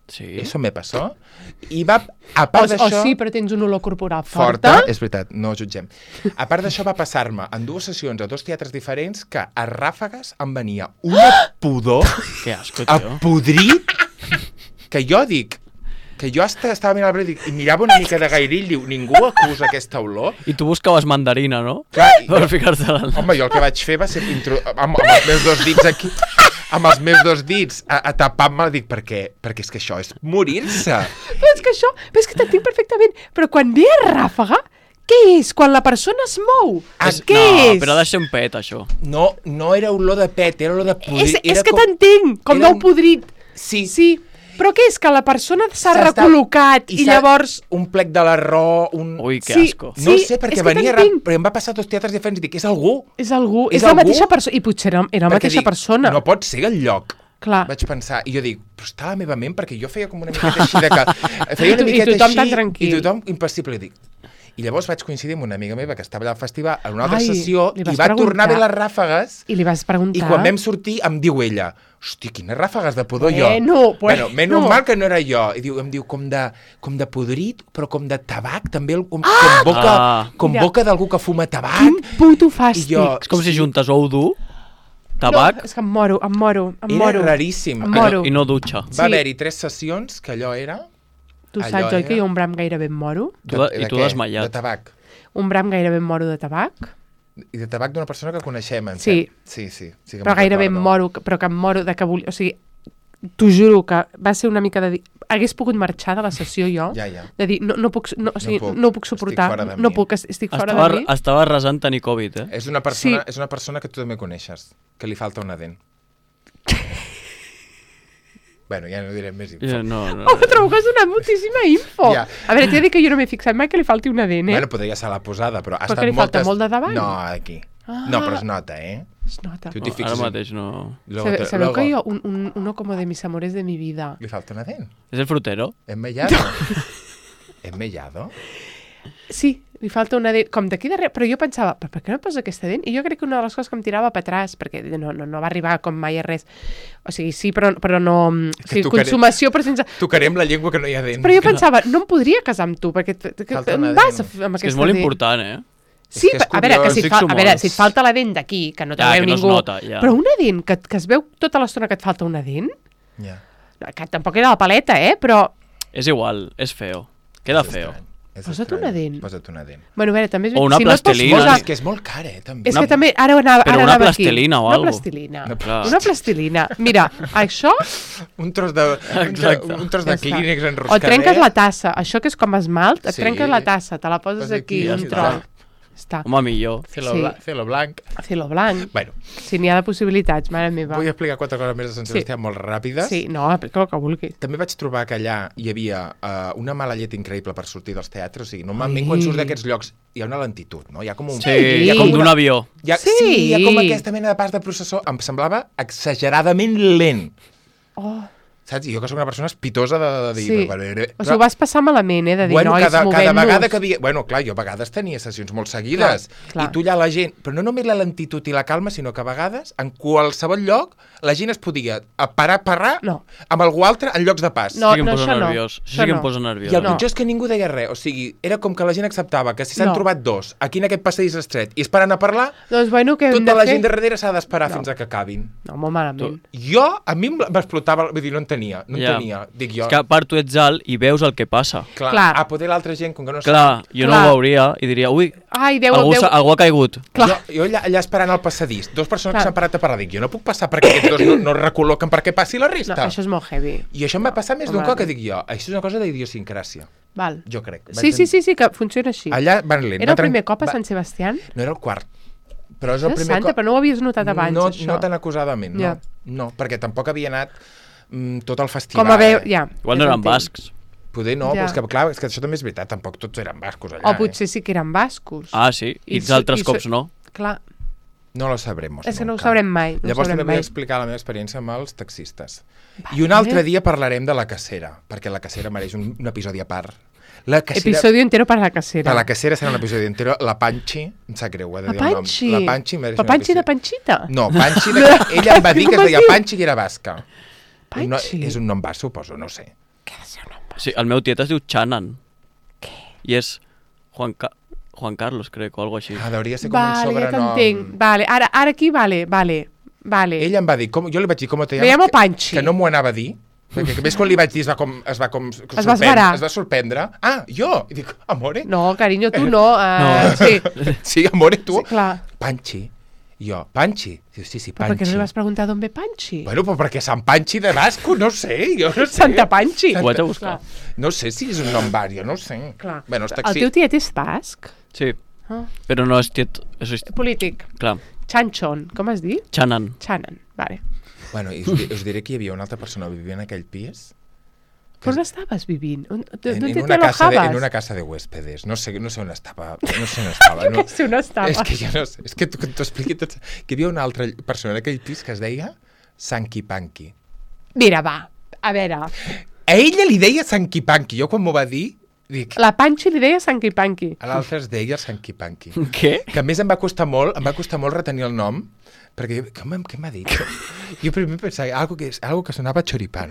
Speaker 3: Sí.
Speaker 2: Eso me passó. I va, a
Speaker 1: O,
Speaker 2: part
Speaker 1: o
Speaker 2: d'això...
Speaker 1: sí, però tens una olor corporal
Speaker 2: Forta,
Speaker 1: forta.
Speaker 2: és veritat, no jutgem. A part d'això va passar-me en dues sessions a dos teatres diferents que a ràfegues em venia una pudor
Speaker 3: Que asco,
Speaker 2: a
Speaker 3: tio.
Speaker 2: podrit que jo dic que jo hasta estava mirant el i mirava una mica de gairill i diu, ningú acusa aquesta olor.
Speaker 3: I tu buscaves mandarina, no?
Speaker 2: Clar, i
Speaker 3: Per
Speaker 2: jo,
Speaker 3: ficar-te-la al...
Speaker 2: home, jo el que vaig fer va ser intro... amb, amb els meus dos dits aquí amb els meus dos dits a, a tapar-me, dic, per què? Perquè és que això és morir-se.
Speaker 1: Però és que això, però és que t'entenc perfectament. Però quan ve a ràfega, què és? Quan la persona es mou?
Speaker 2: Ah,
Speaker 1: què
Speaker 3: no,
Speaker 1: és?
Speaker 3: però ha de ser un pet, això.
Speaker 2: No, no era olor de pet, era olor de podrit.
Speaker 1: És, és
Speaker 2: era
Speaker 1: que
Speaker 2: com...
Speaker 1: t'entenc, com
Speaker 2: era
Speaker 1: d'ou
Speaker 2: un-
Speaker 1: podrit.
Speaker 2: Sí,
Speaker 1: Sí, però què és? Que la persona s'ha
Speaker 2: S'està-
Speaker 1: recol·locat i,
Speaker 2: s'ha-
Speaker 1: llavors...
Speaker 2: un plec de l'arró, un...
Speaker 3: Ui, que
Speaker 1: Sí.
Speaker 3: asco.
Speaker 2: No
Speaker 1: Sí,
Speaker 2: sé, perquè
Speaker 1: és que
Speaker 2: venia... Ra...
Speaker 1: t'entenc.
Speaker 2: Però em va passar dos teatres diferents i dic, és algú.
Speaker 1: És algú,
Speaker 2: És
Speaker 1: és, la
Speaker 2: algú?
Speaker 1: mateixa persona. I potser era, era la
Speaker 2: Perquè
Speaker 1: mateixa
Speaker 2: dic,
Speaker 1: persona.
Speaker 2: No pot ser el lloc.
Speaker 1: Clar.
Speaker 2: Vaig pensar, i jo dic, però està a la meva ment, perquè jo feia com una miqueta així de que... Feia
Speaker 1: I
Speaker 2: una
Speaker 1: tu- i
Speaker 2: miqueta
Speaker 1: tothom
Speaker 2: així,
Speaker 1: tan tranquil.
Speaker 2: I tothom impassible, i dic... I llavors vaig coincidir amb una amiga meva que estava allà al festival en una altra
Speaker 1: Ai,
Speaker 2: sessió
Speaker 1: li
Speaker 2: i
Speaker 1: vas
Speaker 2: va tornar a
Speaker 1: preguntar.
Speaker 2: ver les ràfegues
Speaker 1: I li vas preguntar...
Speaker 2: i quan vam sortir em diu ella, hosti, quines ràfegues de pudor jo.
Speaker 1: Bueno,
Speaker 2: bueno,
Speaker 1: bueno.
Speaker 2: menys mal que no era jo. I diu, em diu com de, com de podrit, però com de tabac, també, el- com,
Speaker 1: Ah!
Speaker 2: com boca,
Speaker 3: Ah.
Speaker 2: com
Speaker 1: Mira.
Speaker 2: boca d'algú que fuma tabac.
Speaker 1: Quin puto fàstic.
Speaker 2: I jo-
Speaker 3: És com si
Speaker 2: Sí.
Speaker 3: juntes ou dur, tabac,
Speaker 1: No, és que em moro, em moro, em
Speaker 2: Era
Speaker 1: moro.
Speaker 2: raríssim.
Speaker 1: Em moro.
Speaker 3: i no dutxa.
Speaker 2: Va
Speaker 1: Sí.
Speaker 2: haver-hi tres sessions que allò era...
Speaker 1: Tu
Speaker 2: allò
Speaker 1: saps, oi, que
Speaker 2: era-
Speaker 1: jo un bram gairebé em moro?
Speaker 3: Tu de- i tu
Speaker 2: què?
Speaker 3: desmaiat.
Speaker 2: De tabac.
Speaker 1: Un bram gairebé em moro de tabac?
Speaker 2: I de tabac d'una persona que coneixem, en
Speaker 1: Sí.
Speaker 2: cert. Sí, sí. sí que
Speaker 1: Però
Speaker 2: me'n
Speaker 1: gairebé em
Speaker 2: recordo.
Speaker 1: moro, però que em moro de que volia... O sigui, t'ho juro que va ser una mica de... dir- Hagués pogut marxar de la sessió jo,
Speaker 2: Ja, ja.
Speaker 1: de dir, no, no, puc, no, o sigui,
Speaker 2: puc,
Speaker 1: no, puc
Speaker 2: estic
Speaker 1: suportar,
Speaker 2: fora de
Speaker 1: no
Speaker 2: mi.
Speaker 1: puc, es- estic fora
Speaker 3: Estava,
Speaker 1: de mi.
Speaker 3: estava resant tenir Covid, eh?
Speaker 2: És una, persona,
Speaker 1: Sí.
Speaker 2: és una persona que tu també coneixes, que li falta una dent. Bueno, ja no direm més info.
Speaker 3: Ja, no, no.
Speaker 1: Oh, trobo que has donat moltíssima info.
Speaker 2: Ja.
Speaker 1: A veure, t'he de dir que jo no m'he fixat mai que li falti una dent, eh?
Speaker 2: Bueno, podria ser la posada, però ha
Speaker 1: Però
Speaker 2: estat
Speaker 1: que li falta
Speaker 2: moltes...
Speaker 1: molt de davant?
Speaker 2: No, aquí.
Speaker 1: Ah.
Speaker 2: No, però es nota, eh?
Speaker 1: Es nota.
Speaker 2: Tu
Speaker 3: No,
Speaker 2: t'hi fixes...
Speaker 3: ara
Speaker 2: en-
Speaker 3: mateix no...
Speaker 2: Luego
Speaker 1: Sabe-
Speaker 2: te-
Speaker 1: Sabeu
Speaker 2: luego-
Speaker 1: que jo, un, un, uno como de mis amores de mi vida...
Speaker 2: Li falta una dent.
Speaker 3: És el frutero?
Speaker 2: Hem mellado. Hem mellado.
Speaker 1: Sí, li falta una dent, com d'aquí darrere, però jo pensava, però per què no posa aquesta dent? I jo crec que una de les coses que em tirava per atràs, perquè no, no, no va arribar com mai a res, o sigui, sí, però, però no... O sigui,
Speaker 2: tocaré-
Speaker 1: consumació, però sense...
Speaker 2: Tocarem la llengua que no hi ha dent.
Speaker 1: Però jo pensava, no em podria casar amb tu, perquè t- que,
Speaker 2: Falta
Speaker 1: em
Speaker 2: una
Speaker 1: vas
Speaker 2: dent.
Speaker 1: a fer amb
Speaker 3: És que és
Speaker 1: aquesta
Speaker 3: molt
Speaker 1: dent.
Speaker 3: important, eh?
Speaker 1: Sí,
Speaker 2: És que és
Speaker 1: a veure, que
Speaker 2: curiós.
Speaker 1: si, et
Speaker 3: Fixo
Speaker 1: fa, a veure,
Speaker 3: molt.
Speaker 1: si et falta la dent d'aquí, que no te
Speaker 3: Ja,
Speaker 1: veu
Speaker 3: que no es
Speaker 1: ningú,
Speaker 3: nota, ja.
Speaker 1: però una dent que, que es veu tota l'estona que et falta una dent,
Speaker 2: Ja.
Speaker 1: que tampoc era la paleta, eh? Però,
Speaker 3: És igual, és feo. Queda
Speaker 2: És
Speaker 3: feo.
Speaker 2: estrany, és
Speaker 1: Posa't
Speaker 2: estrany.
Speaker 1: una dent.
Speaker 2: Posa't una dent.
Speaker 1: bueno, a veure, també és...
Speaker 3: O una
Speaker 1: si no et pots
Speaker 3: plastilina.
Speaker 1: posar-
Speaker 2: És que és molt car, eh, també.
Speaker 1: És
Speaker 3: Una-
Speaker 1: que també, ara anava,
Speaker 3: Però
Speaker 1: ara
Speaker 3: una
Speaker 1: anava aquí.
Speaker 3: plastilina o
Speaker 1: una
Speaker 3: algo.
Speaker 1: plastilina.
Speaker 2: Una
Speaker 3: Clar.
Speaker 1: Una plastilina. Mira, això...
Speaker 2: Un tros de, un,
Speaker 3: Exacte.
Speaker 2: un tros
Speaker 1: Ja
Speaker 2: de
Speaker 1: està.
Speaker 2: clínex
Speaker 1: O
Speaker 2: enroscadet.
Speaker 1: et trenques la tassa. Això que és com esmalt, et
Speaker 2: Sí.
Speaker 1: trenques la tassa, te la poses
Speaker 2: Poses
Speaker 1: aquí,
Speaker 2: aquí, ja
Speaker 1: un
Speaker 2: està.
Speaker 1: tros. Està.
Speaker 3: Home, millor.
Speaker 2: Celo,
Speaker 1: Sí.
Speaker 2: bla, celo blanc.
Speaker 1: Cilo blanc.
Speaker 2: Bueno,
Speaker 1: Si n'hi ha de possibilitats, mare meva.
Speaker 2: vull explicar quatre coses més de Sant
Speaker 1: Sí.
Speaker 2: Sebastià molt ràpides.
Speaker 1: Sí, no, explica el que vulguis.
Speaker 2: També vaig trobar que allà hi havia uh, una mala llet increïble per sortir dels teatres. O sigui, normalment
Speaker 1: Ai.
Speaker 2: quan surts d'aquests llocs hi ha una lentitud, no? Hi ha com un...
Speaker 3: Sí,
Speaker 1: hi ha
Speaker 3: com
Speaker 1: com
Speaker 3: d'un
Speaker 2: una-
Speaker 3: avió.
Speaker 2: Hi ha, sí.
Speaker 1: Sí.
Speaker 2: sí, hi ha com aquesta mena de pas de processó. Em semblava exageradament lent.
Speaker 1: Oh,
Speaker 2: Saps? I jo que soc una persona espitosa de, de dir...
Speaker 1: sí.
Speaker 2: Però, però,
Speaker 1: O sigui, ho vas passar malament, eh? De dir,
Speaker 2: bueno,
Speaker 1: nois,
Speaker 2: cada, cada
Speaker 1: movem-nos.
Speaker 2: vegada que havia... Bueno, clar, jo a vegades tenia sessions molt seguides.
Speaker 1: Clar, clar.
Speaker 2: I tu allà la gent... Però no només la lentitud i la calma, sinó que a vegades, en qualsevol lloc, la gent es podia a parar, parar
Speaker 1: No.
Speaker 2: amb algú altre en llocs de pas.
Speaker 1: No,
Speaker 3: sí que em
Speaker 1: no,
Speaker 3: posa
Speaker 1: això no.
Speaker 3: nerviós. Això
Speaker 1: Això
Speaker 3: sí que em
Speaker 1: no.
Speaker 3: posa nerviós.
Speaker 2: I el
Speaker 1: No.
Speaker 2: pitjor és que ningú deia res. O sigui, era com que la gent acceptava que si s'han
Speaker 1: No.
Speaker 2: trobat dos aquí en aquest passadís estret i esperant a parlar,
Speaker 1: Doncs bueno, què hem
Speaker 2: tota
Speaker 1: de
Speaker 2: la
Speaker 1: fer?
Speaker 2: gent de darrere s'ha d'esperar
Speaker 1: No.
Speaker 2: fins a que acabin.
Speaker 1: No, molt malament.
Speaker 2: Jo, a mi em m'explotava... Vull dir, no en tenia. No en
Speaker 3: Ja.
Speaker 2: tenia. Dic jo...
Speaker 3: És que a part tu ets alt i veus el que passa.
Speaker 2: Clar,
Speaker 1: Clar.
Speaker 2: a poder l'altra gent, com que no
Speaker 3: Clar, jo no
Speaker 1: Clar.
Speaker 3: ho veuria i diria, ui,
Speaker 1: Ai, Déu,
Speaker 3: algú,
Speaker 1: Déu...
Speaker 3: s'ha- algú ha caigut.
Speaker 1: Clar.
Speaker 2: Jo, jo allà, allà esperant al passadís, dos persones
Speaker 1: Clar.
Speaker 2: que s'han parat a parlar, dic, jo no puc passar perquè aquests dos no, no es recol·loquen perquè passi la
Speaker 1: No,
Speaker 2: resta.
Speaker 1: això és molt heavy.
Speaker 2: I això em va passar més d'un
Speaker 1: home,
Speaker 2: cop que
Speaker 1: no.
Speaker 2: dic jo, això és una cosa d'idiosincràsia,
Speaker 1: Val.
Speaker 2: jo crec.
Speaker 1: Sí, sí, sí, sí, que funciona així.
Speaker 2: Allà van lent.
Speaker 1: Era
Speaker 2: va
Speaker 1: el primer
Speaker 2: tran-
Speaker 1: cop a
Speaker 2: va-
Speaker 1: Sant Sebastián?
Speaker 2: No era el quart, però és el
Speaker 1: Déu
Speaker 2: primer
Speaker 1: santa,
Speaker 2: cop...
Speaker 1: però no ho havies notat abans,
Speaker 2: no,
Speaker 1: això.
Speaker 2: no tan acusadament, no.
Speaker 1: Ja.
Speaker 2: No, perquè tampoc havia anat mm, tot el festival.
Speaker 1: Com a veu,
Speaker 2: eh?
Speaker 1: ja.
Speaker 3: Igual no
Speaker 1: ja
Speaker 3: eren
Speaker 1: t'entenc.
Speaker 3: bascs.
Speaker 2: Poder no,
Speaker 1: Ja.
Speaker 2: però és que, clar, és que això també és veritat, tampoc tots eren bascos allà.
Speaker 1: O potser sí que eren bascos.
Speaker 3: Ah, sí? I,
Speaker 1: I
Speaker 3: els
Speaker 1: so-
Speaker 3: altres
Speaker 1: i so-
Speaker 3: cops no?
Speaker 1: Clar,
Speaker 2: Eh? No lo sabremos
Speaker 1: és que no ho
Speaker 2: nunca.
Speaker 1: sabrem mai. No ho
Speaker 2: Llavors
Speaker 1: sabrem
Speaker 2: també vull
Speaker 1: mai.
Speaker 2: explicar la meva experiència amb els taxistes.
Speaker 1: Vale.
Speaker 2: I un altre dia parlarem de la cacera, perquè la cacera mereix un, un episodi a part. La cacera,
Speaker 1: Episodio entero para la casera.
Speaker 2: per la cacera serà un episodi entero. La Panchi, em sap greu, ho he de
Speaker 1: La
Speaker 2: dir el nom.
Speaker 1: Panchi.
Speaker 2: La Panchi mereix
Speaker 1: La
Speaker 2: un
Speaker 1: Panchi de
Speaker 2: episodi.
Speaker 1: Panchita?
Speaker 2: No, Panchi, de... ella em va dir que
Speaker 1: Com
Speaker 2: es
Speaker 1: es
Speaker 2: deia
Speaker 1: diu?
Speaker 2: Panchi i era basca.
Speaker 1: Panchi.
Speaker 2: No, és un nom basc, suposo, no sé.
Speaker 1: Què ha de ser un nom bàsic?
Speaker 3: Sí, el meu tiet es diu Chanan.
Speaker 1: Què?
Speaker 3: I és Juan, Ca Juan Carlos, crec, o alguna així.
Speaker 2: Ah, hauria de ser com
Speaker 1: Vale,
Speaker 2: un
Speaker 1: ja
Speaker 2: sobrenom.
Speaker 1: t'entenc. Vale, ara, ara aquí, vale, vale, vale.
Speaker 2: Ell em va dir, com, jo li vaig dir com te
Speaker 1: Me llamo
Speaker 2: llamas, que,
Speaker 1: Panchi.
Speaker 2: que no m'ho anava a dir, perquè a més quan li vaig dir es va com... Es va, com,
Speaker 1: Es va esverar.
Speaker 2: Es va sorprendre. Ah, jo! I dic, amore?
Speaker 1: No, carinyo, tu no. Uh,
Speaker 3: No.
Speaker 1: Sí,
Speaker 2: Sí, amore, tu?
Speaker 1: sí, clar.
Speaker 2: Panchi. I jo, Panchi? Diu, sí, sí,
Speaker 1: Però per
Speaker 2: Panchi.
Speaker 1: què no li vas preguntar d'on ve Panchi?
Speaker 2: Bueno, però perquè Sant Panchi de Basco, no sé, jo no sé.
Speaker 1: Santa Panchi.
Speaker 3: Ho haig de buscar.
Speaker 1: Clar.
Speaker 2: No sé si és un nom vari, no ho sé.
Speaker 1: Clar.
Speaker 2: Bueno, està
Speaker 1: El teu tiet és basc?
Speaker 3: Sí,
Speaker 1: Ah.
Speaker 3: però no és tiet... És, és,
Speaker 1: Polític.
Speaker 3: clar,
Speaker 1: Chanchon, com has dit?
Speaker 3: Chanan.
Speaker 1: Chanan, vale.
Speaker 2: Bueno, i us, di- us diré que hi havia una altra persona vivint en aquell pis
Speaker 1: Per on estaves vivint? On,
Speaker 2: en,
Speaker 1: on
Speaker 2: en,
Speaker 1: te
Speaker 2: una casa de,
Speaker 1: alojabas?
Speaker 2: en una casa de huéspedes. No sé, no sé on estava. No sé on estava. No,
Speaker 1: Que sé on estava.
Speaker 2: és que jo no sé. És que t'ho t'ho expliqui tot. Que hi havia una altra persona en aquell pis que es deia Sanky Panky.
Speaker 1: Mira, va, a veure,
Speaker 2: A ella li deia Sanky Panky. Jo quan m'ho va dir, dic...
Speaker 1: la Panchi li deia Sanky Panky.
Speaker 2: A l'altre es deia Sanky Panky.
Speaker 3: Què?
Speaker 2: Que a més em va costar molt, em va costar molt retenir el nom, perquè jo, com, què m'ha dit? Jo primer pensava, algo que, algo que sonava choripán.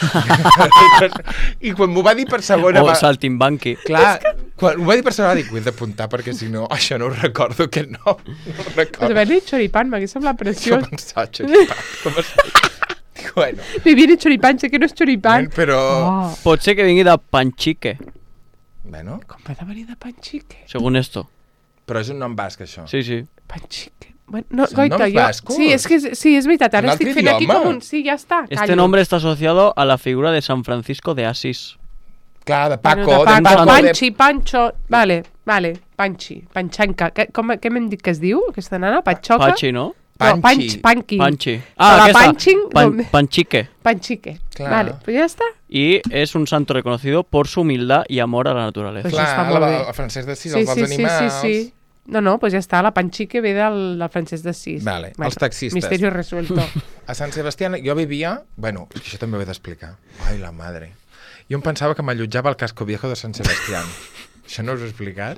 Speaker 2: I quan m'ho va dir per segona...
Speaker 3: O
Speaker 2: va...
Speaker 3: Saltimbanqui.
Speaker 2: Clar, quan m'ho va dir per segona dic, ho he d'apuntar perquè si no, això no ho recordo, que no, no ho
Speaker 1: Pues
Speaker 2: recordo.
Speaker 1: haver-li dit choripán m'hauria semblat
Speaker 2: Jo
Speaker 1: preciós.
Speaker 2: pensava choripán, com es dic, bueno,
Speaker 1: Vivir en choripán, sé que no és choripán.
Speaker 2: però...
Speaker 1: Oh,
Speaker 3: Pot ser que vingui de Panchique,
Speaker 2: Bueno,
Speaker 1: com va de venir de Panchique?
Speaker 3: segons esto.
Speaker 2: però és un nom basc, això.
Speaker 3: Sí, sí.
Speaker 1: Panchique. Bueno, no,
Speaker 2: Són
Speaker 1: goita,
Speaker 2: noms
Speaker 1: jo...
Speaker 2: bascos.
Speaker 1: Sí, és que és- sí, és veritat, ara
Speaker 2: Un
Speaker 1: estic
Speaker 2: altre
Speaker 1: fent aquí
Speaker 2: idioma.
Speaker 1: com un... Sí, ja està, callo.
Speaker 3: Este nombre está asociado a la figura de San Francisco de Asís.
Speaker 2: Clar, de
Speaker 1: Bueno,
Speaker 2: Paco,
Speaker 1: de Paco,
Speaker 2: Paco,
Speaker 1: Panchi, Pancho... Vale, vale, Panchi, Panchanca. Què, com, què m'hem dit que es diu, aquesta nana? Patxoca?
Speaker 3: Pachi, no?
Speaker 1: No,
Speaker 2: Panchi.
Speaker 1: Panchi. Panqui.
Speaker 3: Panchi.
Speaker 1: Però
Speaker 3: Ah,
Speaker 1: la
Speaker 3: aquesta.
Speaker 1: Panching,
Speaker 3: Pan,
Speaker 1: com-
Speaker 3: Panchique.
Speaker 1: Panchique.
Speaker 2: Clar.
Speaker 1: Vale, pues ja està.
Speaker 3: Y es un santo reconocido por su humildad y amor a la naturaleza.
Speaker 1: Pues
Speaker 2: Clar,
Speaker 1: està
Speaker 2: la,
Speaker 1: molt bé.
Speaker 2: el Francesc de Sis,
Speaker 1: Sí,
Speaker 2: els
Speaker 1: sí,
Speaker 2: dels
Speaker 1: sí, sí,
Speaker 2: animals...
Speaker 1: sí. No, no, pues ja està, la Panchique ve del, del Francesc de Sis.
Speaker 2: Vale, els taxistes.
Speaker 1: Misterio resuelto.
Speaker 2: A Sant Sebastià jo vivia... Bueno, és que això també ho he d'explicar. Ai, la madre. Jo em pensava que m'allotjava al Casco Viejo de Sant Sebastià. Això no us ho he explicat?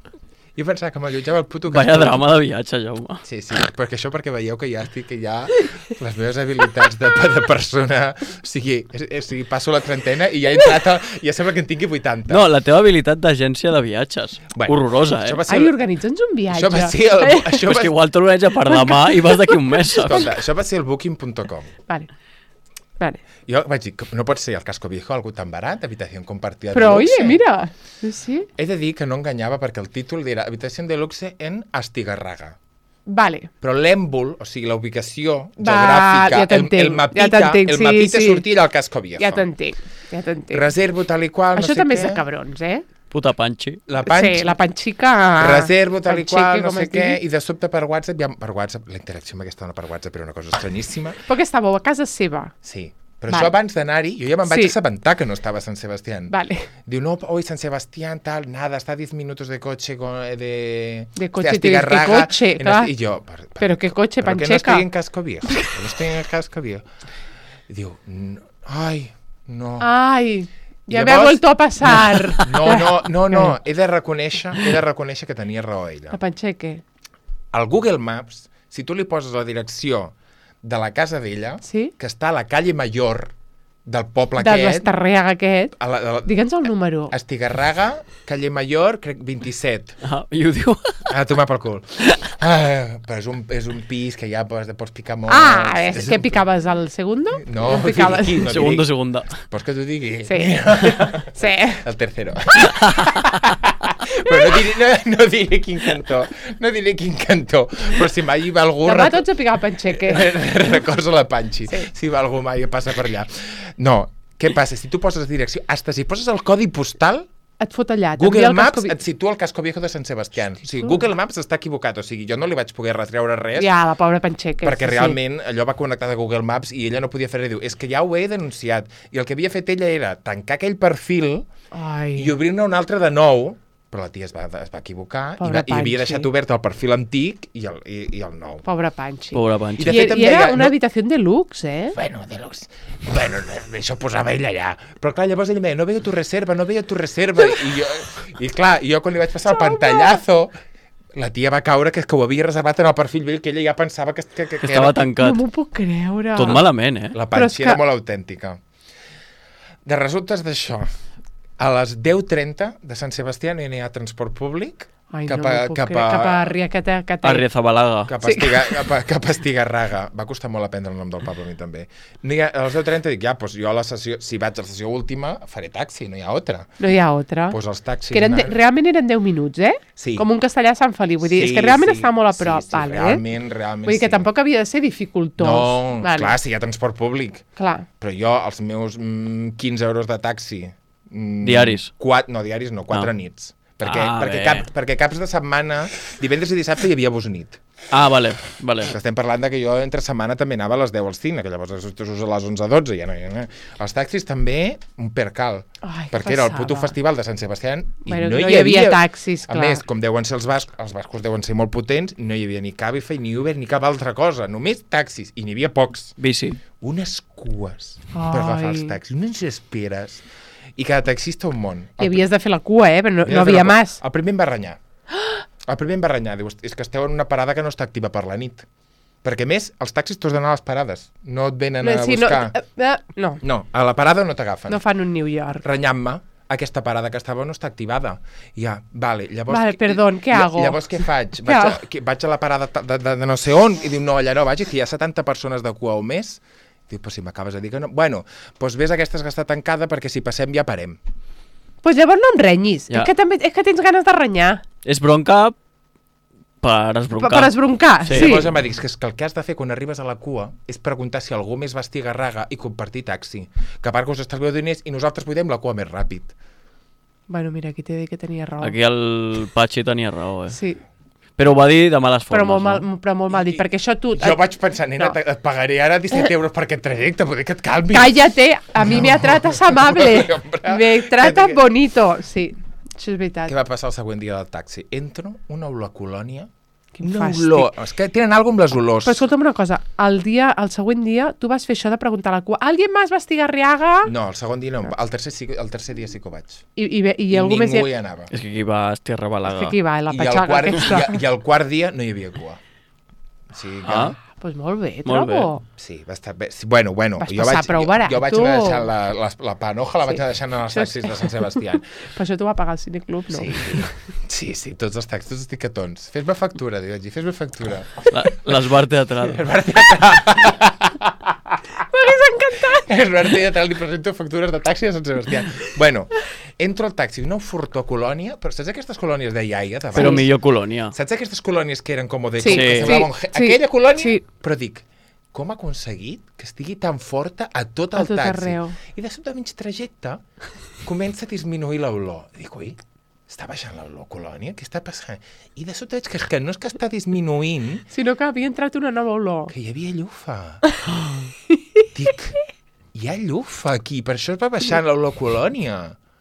Speaker 2: Jo pensava que m'allotjava al puto Casco
Speaker 3: Vaya drama de viatge, Jaume.
Speaker 2: Sí, sí, perquè això perquè veieu que ja estic, que ja les meves habilitats de, de persona... O sigui, és, és, o sigui, passo la trentena i ja he entrat a... Ja sembla que en tingui vuitanta.
Speaker 3: No, la teva habilitat d'agència de viatges.
Speaker 2: Bueno,
Speaker 3: Horrorosa, eh?
Speaker 2: això va ser-
Speaker 1: Ai, organitza'ns un viatge.
Speaker 2: Això va ser el... Això
Speaker 3: Però és
Speaker 2: va,
Speaker 3: que igual t'organitza per demà i vas d'aquí un mes, saps?
Speaker 2: escolta, això va ser el booking punt com.
Speaker 1: Vale. Vale.
Speaker 2: Jo vaig dir, que no pot ser el Casco Viejo algo tan barat, habitació compartida de
Speaker 1: Però,
Speaker 2: luxe.
Speaker 1: oye, mira. Sí, sí.
Speaker 2: He de dir que no enganyava perquè el títol era Habitació de luxe en Astigarraga.
Speaker 1: Vale.
Speaker 2: Però l'èmbol, o sigui, la ubicació
Speaker 1: Va,
Speaker 2: geogràfica,
Speaker 1: ja
Speaker 2: el,
Speaker 1: t'entenc,
Speaker 2: el mapita,
Speaker 1: ja t'entenc,
Speaker 2: el
Speaker 1: sí,
Speaker 2: mapita
Speaker 1: sí.
Speaker 2: sortia del Casco Viejo.
Speaker 1: Ja t'entenc. Ja t'entenc.
Speaker 2: Reservo tal i qual,
Speaker 1: Això
Speaker 2: no sé
Speaker 1: també
Speaker 2: què.
Speaker 1: és de cabrons, eh?
Speaker 3: Puta Panchi.
Speaker 2: La Panchi,
Speaker 1: Sí, la Panxica...
Speaker 2: reservo tal i
Speaker 1: Panxique,
Speaker 2: qual, no
Speaker 1: com
Speaker 2: sé
Speaker 1: es
Speaker 2: què,
Speaker 1: digui.
Speaker 2: i de sobte per WhatsApp, ja, per WhatsApp, la interacció amb aquesta dona per WhatsApp era una cosa estranyíssima.
Speaker 1: Però que estàveu a casa seva.
Speaker 2: Sí. Però
Speaker 1: Vale.
Speaker 2: això abans d'anar-hi, jo ja me'n vaig
Speaker 1: Sí.
Speaker 2: assabentar que no estava a Sant Sebastián.
Speaker 1: Vale.
Speaker 2: Diu, no, hoy San Sebastián, tal, nada, está a diez minutos de coche con, eh, de...
Speaker 1: De coche,
Speaker 2: de
Speaker 1: tío, ¿qué
Speaker 2: Astigarraga,
Speaker 1: coche?
Speaker 2: en
Speaker 1: Clar.
Speaker 2: Asti- I jo... Per, per,
Speaker 1: Pero qué coche,
Speaker 2: pero que no
Speaker 1: Pancheca.
Speaker 2: estoy en Casco Viejo, que no estoy en el Casco Viejo. I diu, no, ai, no.
Speaker 1: Ai, ja me
Speaker 2: Llavors-
Speaker 1: ha vuelto a pasar.
Speaker 2: No, no, no, no, he de reconèixer, he de reconèixer que tenia raó ella.
Speaker 1: La Pancheque.
Speaker 2: Al Google Maps, si tu li poses la direcció de la casa d'ella,
Speaker 1: Sí?
Speaker 2: que està a la calle Mayor del poble
Speaker 1: De
Speaker 2: aquest,
Speaker 1: l'estarreaga aquest.
Speaker 2: a la, a la,
Speaker 1: Digue'ns el número.
Speaker 2: Astigarraga, calle Mayor, crec vint-i-set.
Speaker 3: Ah, i ho diu...
Speaker 2: A tomar pel cul. Ah, però és un, és un pis que ja pots, pots picar molt.
Speaker 1: Ah, és
Speaker 2: És
Speaker 1: que
Speaker 2: un-
Speaker 1: picaves al segundo?
Speaker 2: No,
Speaker 1: On picaves?
Speaker 2: digui, no
Speaker 3: Segundo,
Speaker 2: digui.
Speaker 3: segunda.
Speaker 2: Vols que t'ho digui?
Speaker 1: Sí. Sí.
Speaker 2: El tercero. Però no diré, no, no diré quin cantó. No diré quin cantó. Però si mai hi va algú...
Speaker 1: Demà
Speaker 2: rec-
Speaker 1: tots a picar a Pancheque.
Speaker 2: Records a la Panchi.
Speaker 1: Sí.
Speaker 2: Si va algú mai passa per allà. No, què passa? Si tu poses direcció... Hasta si poses el codi postal,
Speaker 1: Et fot allà.
Speaker 2: Google
Speaker 1: t'envia el
Speaker 2: Maps
Speaker 1: casco vi-
Speaker 2: et situa al Casco Viejo de Sant Sebastián. O sigui,
Speaker 1: tu.
Speaker 2: Google Maps està equivocat. O sigui, jo no li vaig poder retreure res
Speaker 1: Ja, la pobra Pancheque.
Speaker 2: perquè
Speaker 1: sí,
Speaker 2: realment allò va connectar de Google Maps i ella no podia fer res. Diu, és que ja ho he denunciat. I el que havia fet ella era tancar aquell perfil
Speaker 1: Sí. Ai.
Speaker 2: i obrir-ne un altre de nou, però la tia es va, es va equivocar i,
Speaker 1: Pobra
Speaker 2: va, i havia
Speaker 1: Panchi.
Speaker 2: deixat obert el perfil antic i el, i, i el nou.
Speaker 1: Pobra Panchi.
Speaker 3: Pobra
Speaker 2: I
Speaker 3: Panchi.
Speaker 2: de
Speaker 1: I,
Speaker 2: fet em
Speaker 1: I era
Speaker 2: deia,
Speaker 1: una
Speaker 2: no-
Speaker 1: habitació de luxe, eh?
Speaker 2: Bueno, de los... Bueno, no, això posava ella allà. Però clar, llavors ell em deia, no veo tu reserva, no veo tu reserva. I, jo, i clar, jo quan li vaig passar el pantallazo, la tia va caure que, que ho havia reservat en el perfil vell, que ella ja pensava que, que, que,
Speaker 3: Que estava
Speaker 1: No
Speaker 3: tancat.
Speaker 1: m'ho puc creure.
Speaker 3: Tot malament, eh?
Speaker 2: La
Speaker 1: Però és
Speaker 2: Panchi era
Speaker 1: que-
Speaker 2: molt autèntica. De resultes d'això, a les deu trenta de Sant Sebastià no hi ha transport públic
Speaker 1: Ai,
Speaker 2: cap
Speaker 1: no
Speaker 2: a,
Speaker 1: m'ho puc
Speaker 2: cap
Speaker 1: creure.
Speaker 2: a,
Speaker 1: Cap a Riaqueta,
Speaker 3: A Riezabalaga.
Speaker 2: cap a,
Speaker 1: Sí.
Speaker 2: Estiga, cap, a, cap a Estigarraga. Va costar molt aprendre el nom del poble a mi també. No hi ha, a les deu trenta dic, ja, doncs jo a la sessió, si vaig a la sessió última, faré taxi, no hi ha altra.
Speaker 1: No hi ha altra.
Speaker 2: Pues els taxis...
Speaker 1: Que eren de,
Speaker 2: anar-
Speaker 1: realment eren deu minuts, eh?
Speaker 2: Sí.
Speaker 1: Com un castellà a Sant Feliu. Vull dir,
Speaker 2: Sí,
Speaker 1: és que realment
Speaker 2: sí,
Speaker 1: està molt a prop.
Speaker 2: Sí, sí,
Speaker 1: vale,
Speaker 2: realment,
Speaker 1: eh?
Speaker 2: realment
Speaker 1: Vull dir que
Speaker 2: sí.
Speaker 1: tampoc havia de ser dificultós.
Speaker 2: No,
Speaker 1: vale.
Speaker 2: clar, si hi ha transport públic.
Speaker 1: Clar.
Speaker 2: Però jo, els meus mm, quinze euros de taxi... Mm,
Speaker 3: Diaris?
Speaker 2: Quatre, no, diaris no, quatre
Speaker 3: No.
Speaker 2: nits. Perquè,
Speaker 3: Ah,
Speaker 2: perquè,
Speaker 3: bé.
Speaker 2: cap, perquè caps de setmana, divendres i dissabte hi havia busnit.
Speaker 3: Ah, vale, vale.
Speaker 2: Estem parlant de que jo entre setmana també anava a les deu al cine, que llavors és a les onze a dotze, ja no hi ha... Els taxis també, un percal.
Speaker 1: Ai, que
Speaker 2: perquè era el
Speaker 1: passada.
Speaker 2: puto festival de Sant Sebastià i
Speaker 1: Bueno,
Speaker 2: no,
Speaker 1: no hi havia taxis,
Speaker 2: A
Speaker 1: clar.
Speaker 2: més, com deuen ser els bascos, els bascos deuen ser molt potents, no hi havia ni Cabify, ni Uber, ni cap altra cosa, només taxis, i n'hi havia pocs.
Speaker 3: Bici.
Speaker 2: Unes cues per
Speaker 1: Ai.
Speaker 2: agafar els taxis, unes esperes, i cada taxista un món.
Speaker 1: I havies de fer la cua, eh? Però no,
Speaker 2: Havies
Speaker 1: no
Speaker 2: de fer
Speaker 1: havia
Speaker 2: la cua.
Speaker 1: mas.
Speaker 2: El primer em va renyar. El primer em va renyar. Diu, és que esteu en una parada que no està activa per la nit. Perquè, a més, els taxis t'has d'anar a les parades. No et venen a
Speaker 1: sí, no,
Speaker 2: buscar...
Speaker 1: eh, no,
Speaker 2: No, a la parada no t'agafen.
Speaker 1: no fan un New York.
Speaker 2: Renyant-me, aquesta parada que estava no està activada. I ja, vale, llavors...
Speaker 1: Vale, perdón, què hago?
Speaker 2: Llavors què faig?
Speaker 1: Què
Speaker 2: Vaig a,
Speaker 1: hago?
Speaker 2: que, vaig a la parada de, de, de no sé on i diu, no, allà no vaig, que hi ha setanta persones de cua o més. Diu, però si m'acabes de dir que no... Bueno, doncs ves aquesta que està tancada perquè si passem ja parem.
Speaker 1: Doncs pues llavors no em renyis.
Speaker 3: Ja.
Speaker 1: És, que també, és que tens ganes de renyar.
Speaker 3: És bronca per
Speaker 1: Per,
Speaker 3: esbroncar.
Speaker 1: per esbroncar,
Speaker 3: Sí.
Speaker 1: sí.
Speaker 2: Llavors em va dir que, és que el que has de fer quan arribes a la cua és preguntar si algú més va a Estigarraga i compartir taxi. Que a part que us estalvieu diners i nosaltres podem la cua més ràpid.
Speaker 1: Bueno, mira, aquí t'he de dir que tenia raó.
Speaker 3: Aquí el Patxi tenia raó, eh?
Speaker 1: Sí,
Speaker 3: Però ho va dir de males formes,
Speaker 1: però molt, mal,
Speaker 3: no?
Speaker 1: però molt mal dit, perquè això tu...
Speaker 2: Jo vaig pensar, nena,
Speaker 1: No.
Speaker 2: no. et pagaré ara disset euros per aquest trajecte, poder que et calmis.
Speaker 1: Cállate, a mi me tratas amable,
Speaker 2: Hombre,
Speaker 1: me tratas
Speaker 2: que-
Speaker 1: bonito. Sí, això és veritat.
Speaker 2: Què va passar el següent dia del taxi? Entro, una olor a colònia,
Speaker 1: Quin
Speaker 2: una
Speaker 1: fàstic.
Speaker 2: olor... És que tenen alguna amb les olors.
Speaker 1: Però escolta'm una cosa, el, dia, el següent dia tu vas fer això de preguntar a la cua, ¿alguien más va a Estigarriaga?
Speaker 2: No, el segon dia no, el tercer, sí, el tercer dia sí que ho vaig.
Speaker 1: I, i, i,
Speaker 2: I,
Speaker 1: algú més...
Speaker 2: ningú hi anava.
Speaker 3: És que aquí va Estirra Balaga.
Speaker 1: És que aquí va, la
Speaker 2: I el,
Speaker 1: patxaca
Speaker 2: quart,
Speaker 1: aquesta.
Speaker 2: i, I el quart dia no hi havia cua. O sigui que...
Speaker 3: Ah.
Speaker 1: Pues molt bé,
Speaker 3: Molt
Speaker 1: trobo.
Speaker 2: Sí, va estar bé. Sí, bueno, bueno.
Speaker 1: Vas
Speaker 2: jo
Speaker 1: passar
Speaker 2: vaig,
Speaker 1: prou
Speaker 2: jo,
Speaker 1: barat,
Speaker 2: jo vaig
Speaker 1: tu.
Speaker 2: anar deixant la, la, la panoja, la
Speaker 1: Sí.
Speaker 2: vaig anar deixant en els
Speaker 1: Això
Speaker 2: taxis
Speaker 1: sí.
Speaker 2: de Sant Sebastià.
Speaker 1: Per això t'ho va pagar el Cineclub, no?
Speaker 2: Sí, sí, sí, tots els taxis, tots els ticatons. Fes-me factura, diu, fes-me factura.
Speaker 3: La- L'esbar teatral.
Speaker 1: M'hagués encantat.
Speaker 2: És l'art teatral, li presento factures de taxi a Sant Sebastià. Bueno, entro al taxi, una furtó colònia, però saps aquestes colònies de iaia? De
Speaker 3: Però
Speaker 2: baix?
Speaker 3: millor colònia.
Speaker 2: Saps aquestes colònies que eren com de...
Speaker 1: Sí,
Speaker 2: com que
Speaker 3: sí,
Speaker 2: semblaven ge-
Speaker 1: sí,
Speaker 2: Aquella colònia,
Speaker 1: sí.
Speaker 2: però dic, com ha aconseguit que estigui tan forta a tot
Speaker 1: A
Speaker 2: el
Speaker 1: tot
Speaker 2: taxi?
Speaker 1: arreu.
Speaker 2: I de sobte, a mig trajecte, comença a disminuir l'olor. Dic, ui, està baixant l'olor colònia? Què està passant? I de sobte veig que, que no és que està disminuint,
Speaker 1: Sinó que havia entrat una nova olor.
Speaker 2: que hi havia llufa. Dic, hi ha llufa aquí, per això es va baixant l'olor colònia.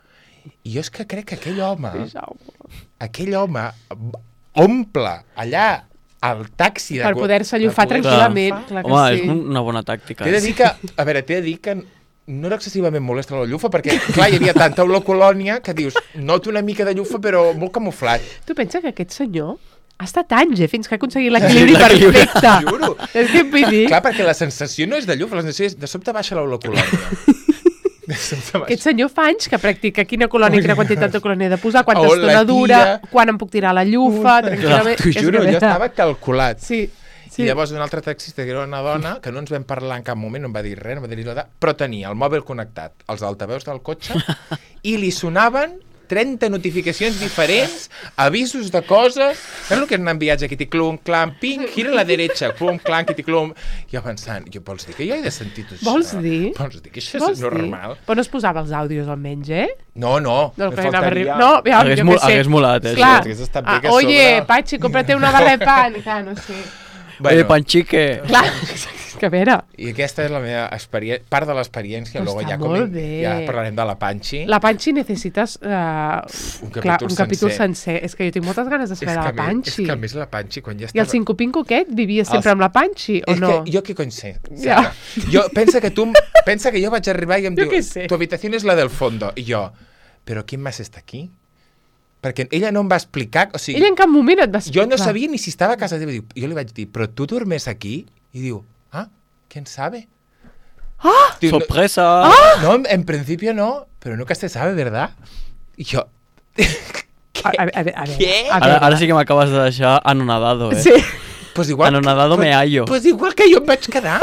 Speaker 2: I jo és que crec que aquell home,
Speaker 1: Jaume.
Speaker 2: aquell home omple allà el taxi... De
Speaker 1: Per
Speaker 2: co-
Speaker 1: poder-se
Speaker 2: per
Speaker 1: llufar
Speaker 2: poder-
Speaker 1: tranquil·lament. Clar que
Speaker 3: Home,
Speaker 1: sí.
Speaker 3: és una bona tàctica.
Speaker 2: T'he de dir que, a veure, t'he de dir que no era excessivament molesta la llufa, perquè, clar, hi havia tanta olor colònia que dius, noto una mica de llufa, però molt camuflat.
Speaker 1: Tu pensa que aquest senyor ha estat anys, eh, fins que ha aconseguit l'equilibri
Speaker 3: L'equilibri.
Speaker 1: perfecte.
Speaker 2: Juro.
Speaker 1: És que em vull dir...
Speaker 2: Clar, perquè la sensació no és de llufa, la sensació és de sobte baixa l'olor colònia. De sobte
Speaker 1: Aquest
Speaker 2: baixa.
Speaker 1: senyor fa anys que practica quina colònia, quina quantitat de colònia he de posar, quanta
Speaker 2: O la
Speaker 1: estona dura,
Speaker 2: tia.
Speaker 1: quan em puc tirar la llufa, tranquil·lament.
Speaker 2: T'ho
Speaker 1: És
Speaker 2: juro,
Speaker 1: que
Speaker 2: jo
Speaker 1: vera.
Speaker 2: estava calculat.
Speaker 1: Sí,
Speaker 2: Sí. I llavors un altre taxista, que era una dona, que no ens vam parlar en cap moment, no em va dir res, no em va dir res, però tenia el mòbil connectat, els altaveus del cotxe, i li sonaven trenta notificacions diferents, avisos de coses, saps el que han enviat aquí, ticlum, clam, ping, gira a la derecha, plum, clam, quiticlum, jo pensant, jo, vols dir que jo he de sentir tot això?
Speaker 1: Vols dir?
Speaker 2: Vols dir que això
Speaker 1: Vols
Speaker 2: és normal?
Speaker 1: dir? Però no es posava els àudios almenys, eh?
Speaker 2: No, no,
Speaker 1: No,
Speaker 2: me
Speaker 1: que anava a
Speaker 2: faltaria...
Speaker 1: arri- no, aviam,
Speaker 3: Hagués
Speaker 1: jo
Speaker 3: mo-
Speaker 1: què sé.
Speaker 3: hagués molat, eh,
Speaker 1: Clar.
Speaker 2: això. Hagués estat bé
Speaker 1: Ah,
Speaker 2: que a
Speaker 1: oye,
Speaker 2: sobre-
Speaker 1: Pachi, cómprate una barra de pan. Clar, no sé.
Speaker 3: Bueno. Eh, panxique.
Speaker 1: Clar, que a veure,
Speaker 2: I aquesta és la meva experiència, part de l'experiència,
Speaker 1: Però
Speaker 2: luego
Speaker 1: està
Speaker 2: ja, com,
Speaker 1: molt bé.
Speaker 2: ja parlarem de la Panxi.
Speaker 1: la Panchi necessites uh,
Speaker 2: un capítol
Speaker 1: clar, un capítol
Speaker 2: sencer.
Speaker 1: sencer. És que jo tinc moltes ganes de
Speaker 2: És
Speaker 1: saber
Speaker 2: que,
Speaker 1: de
Speaker 2: a
Speaker 1: la
Speaker 2: més, és
Speaker 1: Panchi.
Speaker 2: que a més la Panxi, quan ja
Speaker 1: I el
Speaker 2: estava...
Speaker 1: Cinco Pinco aquest vivia sempre
Speaker 2: Els-
Speaker 1: amb la Panchi, o
Speaker 2: És
Speaker 1: no?
Speaker 2: que jo què cony sé,
Speaker 1: Ja.
Speaker 2: Sara? Jo, pensa que tu, pensa que jo vaig arribar i em
Speaker 1: Jo
Speaker 2: diu,
Speaker 1: què sé.
Speaker 2: tu habitació és la del fondo. I jo, però ¿quién más está aquí? Perquè ella no em va explicar, o sigui,
Speaker 1: Ella en cap moment et va
Speaker 2: jo no
Speaker 1: explicar.
Speaker 2: sabia ni si estava a casa teva. Diu, jo li vaig dir, però tu dormes aquí? I diu, ah, ¿quién sabe?
Speaker 1: ¡Ah!
Speaker 2: Diu,
Speaker 3: ¡Sorpresa!
Speaker 1: Ah!
Speaker 2: No, en, en principio no, pero nunca se sabe, ¿verdad? I jo...
Speaker 1: A, a, a, a, a
Speaker 2: Què?
Speaker 1: A
Speaker 3: Ara,
Speaker 1: veure.
Speaker 3: ara sí que m'acabes de deixar anonadado, eh?
Speaker 1: Sí.
Speaker 2: Pues igual,
Speaker 3: Anonadado
Speaker 2: pues,
Speaker 3: me hallo.
Speaker 2: Pues igual que jo em vaig quedar.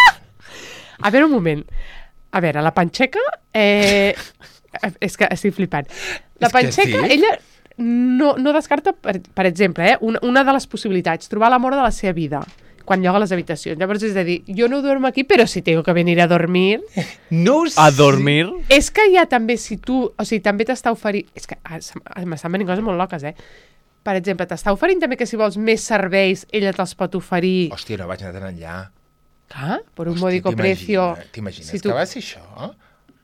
Speaker 1: A veure, un moment. A veure, la Panxeca... Eh... És que estic flipant. La
Speaker 2: És que
Speaker 1: Panxeca,
Speaker 2: sí.
Speaker 1: ella no, no descarta, per, per exemple, eh, una, una de les possibilitats, trobar l'amor de la seva vida quan lloga les habitacions. Llavors és de dir, jo no duermo aquí, però si tengo que venir a dormir...
Speaker 2: No ho sé.
Speaker 3: A dormir?
Speaker 1: És que hi ha també, si tu... O sigui, també t'està oferint... És que ah, se- m'estan venint coses molt loques, eh? Per exemple, t'està oferint també que si vols més serveis, ella te'ls pot oferir...
Speaker 2: Hòstia, no vaig anar tan enllà.
Speaker 1: Clar, per un
Speaker 2: Hòstia,
Speaker 1: módico
Speaker 2: t'imagina-
Speaker 1: precio...
Speaker 2: T'imagines
Speaker 1: si
Speaker 2: si
Speaker 1: tu-
Speaker 2: que va ser això?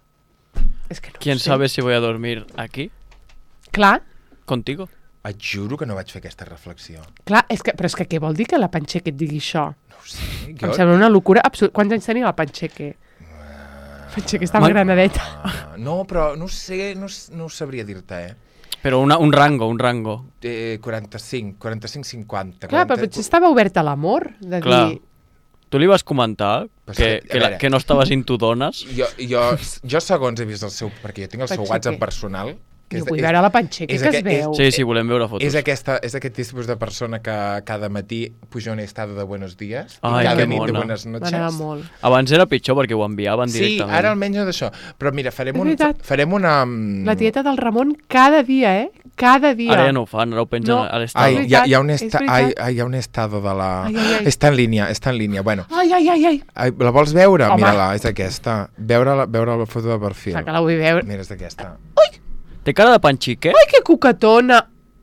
Speaker 1: És que no ho
Speaker 3: ¿Quién
Speaker 1: sé.
Speaker 3: sabe si voy a dormir aquí?
Speaker 1: Clar,
Speaker 3: ¿Contigo?
Speaker 2: Et juro que no vaig fer aquesta reflexió.
Speaker 1: clar, és que, però és que què vol dir que la Panxeca et digui això?
Speaker 2: No ho sé.
Speaker 1: Em sembla una locura absoluta. Quants anys tenia la Panxeque? La Panxeque estava
Speaker 3: Man-
Speaker 1: granadeta.
Speaker 2: Ah, no, però no ho sé, no, s- no ho sabria dir-te, eh?
Speaker 3: Però una, un rango, un rango.
Speaker 2: eh quaranta-cinc, quaranta-cinc cinquanta.
Speaker 1: Clar, però potser estava obert a l'amor, de
Speaker 3: Clar.
Speaker 1: dir...
Speaker 3: Tu li vas comentar
Speaker 2: Pues
Speaker 3: que,
Speaker 2: que- a
Speaker 3: que, la,
Speaker 2: veure.
Speaker 3: que no estaves into dones?
Speaker 2: Jo, jo, jo segons he vist el seu... Perquè jo tinc el seu
Speaker 1: Panxeque.
Speaker 2: WhatsApp personal.
Speaker 1: Jo vull veure la Panxeca
Speaker 2: és
Speaker 1: que es
Speaker 2: aquest-
Speaker 1: veu.
Speaker 3: Sí, sí, volem veure fotos.
Speaker 2: És, aquesta, és aquest tipus de persona que cada matí puja un estado de buenos días
Speaker 3: Ai,
Speaker 2: i cada
Speaker 3: que
Speaker 2: nit de
Speaker 3: mona.
Speaker 2: buenas noches.
Speaker 1: M'agrada molt.
Speaker 3: Abans era pitjor perquè ho enviaven
Speaker 2: Sí,
Speaker 3: directament.
Speaker 2: ara almenys no d'això. Però mira, farem,
Speaker 1: És
Speaker 2: un,
Speaker 1: veritat.
Speaker 2: farem una... mm,
Speaker 1: La tieta del Ramon cada dia, eh? Cada dia.
Speaker 3: Ara ja no ho fan, ara ho pengen
Speaker 1: No.
Speaker 3: a l'estado.
Speaker 2: Ai, hi ha, hi ha un
Speaker 1: És
Speaker 2: esta,
Speaker 1: veritat.
Speaker 2: ai, ai, hi ha un estado de la...
Speaker 1: Ai, ai, ai.
Speaker 2: Està en línia, està en línia. Bueno,
Speaker 1: Ai, ai, ai, ai.
Speaker 2: ai, la vols veure?
Speaker 1: Home.
Speaker 2: Mira-la, és aquesta. Veure-la veure la foto de perfil.
Speaker 1: Clar que la vull veure.
Speaker 2: Mira, és d'aquesta.
Speaker 3: Té cara de panxique?
Speaker 1: Ai, que cucatona.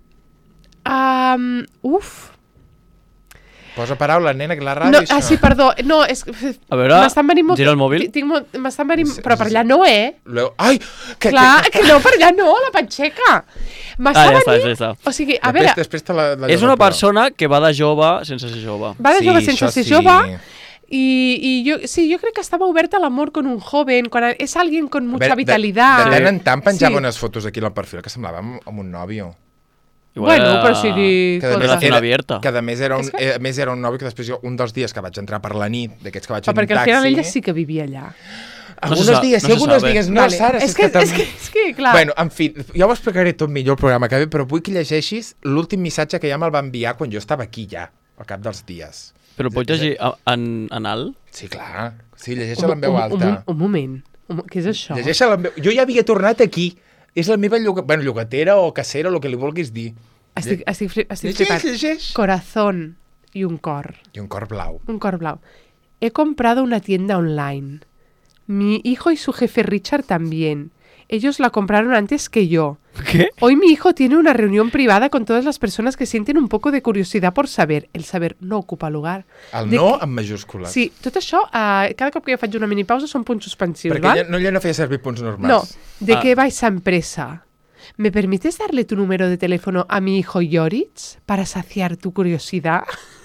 Speaker 1: Um, uf.
Speaker 2: Posa paraula, nena, que la ràdio...
Speaker 1: No,
Speaker 2: això.
Speaker 1: ah, sí, perdó. No, és...
Speaker 3: A veure,
Speaker 1: m'estan venint molt...
Speaker 3: gira el mòbil.
Speaker 1: Ti- Tinc molt... M'estan venint...
Speaker 2: Sí,
Speaker 1: Però per allà no, eh?
Speaker 2: Luego... Ai! Que,
Speaker 1: Clar, que no, per allà no, la Panxeca. M'està
Speaker 3: Ah, ja està,
Speaker 1: venint...
Speaker 3: ja està.
Speaker 1: O sigui, a
Speaker 2: després,
Speaker 1: veure,
Speaker 2: després te la, la
Speaker 3: És
Speaker 2: llogo,
Speaker 3: una
Speaker 2: però-
Speaker 3: persona que va de jove sense ser jove.
Speaker 1: va de
Speaker 2: Sí,
Speaker 1: jove sense
Speaker 2: això
Speaker 1: ser
Speaker 2: sí.
Speaker 1: jove i, i jo, sí, jo crec que estava oberta a l'amor con un joven, quan és alguien con
Speaker 2: A
Speaker 1: mucha
Speaker 2: veure,
Speaker 1: vitalidad.
Speaker 2: De, de tant en tant penjava
Speaker 1: Sí.
Speaker 2: unes fotos aquí al perfil que semblava amb, amb un nòvio.
Speaker 3: Igual
Speaker 1: Bueno,
Speaker 3: era
Speaker 1: però si di-
Speaker 2: Que a més
Speaker 3: relació
Speaker 2: era-
Speaker 3: abierta.
Speaker 2: Que a més era un,
Speaker 1: És que-
Speaker 2: eh, a més era un nòvio que després jo, un dels dies que vaig entrar per la nit, d'aquests que vaig
Speaker 1: Però
Speaker 2: en un
Speaker 1: perquè al
Speaker 2: taxi...
Speaker 1: final ella sí que vivia allà.
Speaker 2: Algunos
Speaker 3: No se sa-
Speaker 2: dies,
Speaker 3: no
Speaker 2: sí,
Speaker 3: se
Speaker 2: algunos
Speaker 3: sabe.
Speaker 2: dies no,
Speaker 1: Vale.
Speaker 2: Sara,
Speaker 1: és,
Speaker 2: si
Speaker 1: que,
Speaker 2: tam-
Speaker 1: és, que, és que, clar...
Speaker 2: Bueno, en fi, jo ho explicaré tot millor el programa que ve, però vull que llegeixis l'últim missatge que ja me'l va enviar quan jo estava aquí ja, al cap dels dies.
Speaker 3: Però pots llegir a- en, en alt?
Speaker 2: Sí, clar. Sí, llegeix-la en veu
Speaker 1: un,
Speaker 2: alta.
Speaker 1: un, un moment. Un, què és això?
Speaker 2: Llegeix-la en veu... Jo ja havia tornat aquí. És la meva lloga... bueno, llogatera o casera o el que li vulguis dir.
Speaker 1: Estic, estic, fli- estic
Speaker 2: Llegeix,
Speaker 1: flipant.
Speaker 2: llegeix.
Speaker 1: Corazón y un cor.
Speaker 2: I un cor blau.
Speaker 1: Un cor blau. He comprado una tienda online. Mi hijo y su jefe Richard también. Ellos la compraron antes que yo.
Speaker 3: Què?
Speaker 1: Hoy mi hijo tiene una reunión privada con todas las personas que sienten un poco de curiosidad por saber. El saber no ocupa lugar.
Speaker 2: El
Speaker 1: De
Speaker 2: no
Speaker 1: que-
Speaker 2: en majúscules.
Speaker 1: Sí, tot això, uh, cada cop que jo faig una minipausa són punts suspensius,
Speaker 2: Perquè
Speaker 1: val?
Speaker 2: ella, no, ella no feia servir punts
Speaker 1: No,
Speaker 2: normals.
Speaker 1: ¿de
Speaker 3: Ah.
Speaker 1: qué va esa empresa? ¿Me permites darle tu número de teléfono a mi hijo Yoritz para saciar tu curiosidad?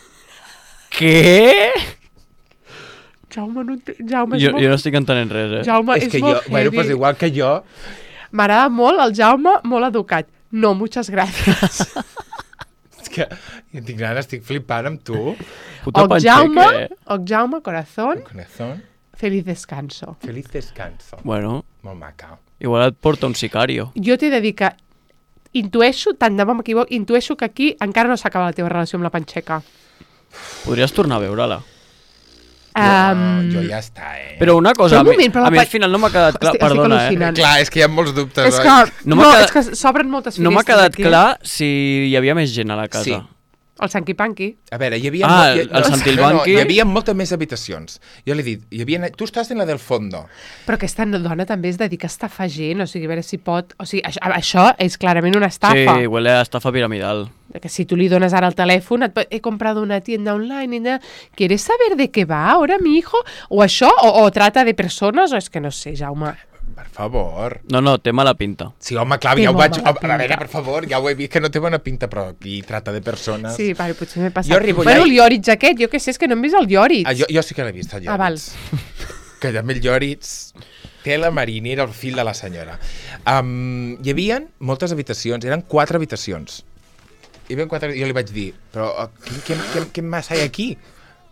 Speaker 3: Què?
Speaker 1: Jaume, no ente- Jaume, és
Speaker 3: Jo,
Speaker 1: molt...
Speaker 3: jo no estic entenent res, eh?
Speaker 1: Jaume,
Speaker 2: és
Speaker 1: és,
Speaker 2: que jo,
Speaker 1: molt
Speaker 2: bueno,
Speaker 1: heavy.
Speaker 2: pues igual que jo,
Speaker 1: M'agrada molt el Jaume, molt educat. No, muchas gracias.
Speaker 2: és que jo tinc ganes, estic flipant amb tu.
Speaker 3: Puta
Speaker 1: Oc Jaume,
Speaker 3: panxeque, eh?
Speaker 1: Oc Jaume, corazón,
Speaker 2: Corazón,
Speaker 1: feliz descanso.
Speaker 2: feliz descanso.
Speaker 3: Bueno,
Speaker 2: Molt maca.
Speaker 3: igual et porta un sicario.
Speaker 1: Jo t'he de dir que intueixo, tant de bo m'equivoc, intueixo que aquí encara no s'acaba la teva relació amb la Panxeca.
Speaker 3: Podries tornar a veure-la.
Speaker 1: Um,
Speaker 2: jo ja està, eh?
Speaker 3: Però una cosa,
Speaker 1: Però
Speaker 3: a
Speaker 1: un
Speaker 3: mi,
Speaker 1: moment, però
Speaker 3: a
Speaker 1: la
Speaker 3: mi
Speaker 1: pa-
Speaker 3: al final no m'ha quedat clar,
Speaker 1: Estic- estic
Speaker 3: perdona, eh?
Speaker 1: al·lucinant.
Speaker 2: Clar, és que hi ha molts dubtes.
Speaker 1: és
Speaker 2: oi?
Speaker 1: que,
Speaker 3: No
Speaker 1: no,
Speaker 3: m'ha quedat-
Speaker 1: és que s'obren moltes
Speaker 3: No m'ha
Speaker 1: finestres
Speaker 3: quedat
Speaker 1: aquí.
Speaker 3: clar si hi havia més gent a la casa.
Speaker 2: Sí.
Speaker 1: El Sanky Panky.
Speaker 2: A veure, hi havia...
Speaker 3: Ah,
Speaker 2: hi-
Speaker 3: el- el Santilbanqui.
Speaker 2: No, no, hi havia moltes més habitacions. Jo li he dit, hi havia... tu estàs en la del fondo.
Speaker 1: Però aquesta dona també es dedica a estafar gent, o sigui, a veure si pot... O sigui, això, això és clarament una estafa.
Speaker 3: Sí, huele a estafa piramidal.
Speaker 1: Que si tú le donas ahora el teléfono, et pot- he comprado una tienda online, y nada, ¿quieres saber de qué va ahora mi hijo? O això, o, o trata de persones, o és que no sé, Jaume.
Speaker 2: Per favor.
Speaker 3: No, no, té mala pinta.
Speaker 2: Sí, home, clar,
Speaker 1: Té
Speaker 2: ja ho
Speaker 1: molt
Speaker 2: vaig...
Speaker 1: mala
Speaker 2: A veure,
Speaker 1: pinta.
Speaker 2: per favor, ja ho he vist que no té bona pinta, però aquí trata de persones.
Speaker 1: Sí, vale, potser m'he passat.
Speaker 2: Jo arribo
Speaker 1: bueno,
Speaker 2: allà i-
Speaker 1: el Lloritz aquest, jo què sé, és que no hem vist el Lloritz.
Speaker 2: Ah, jo, jo sí que l'he vist, el Lloritz.
Speaker 1: Ah, val.
Speaker 2: Que també el Lloritz té la marinera, el fill de la senyora. Um, hi havia moltes habitacions, eren quatre habitacions. Hi havia quatre... Jo li vaig dir, però uh, què, què, què, què massa hi ha aquí?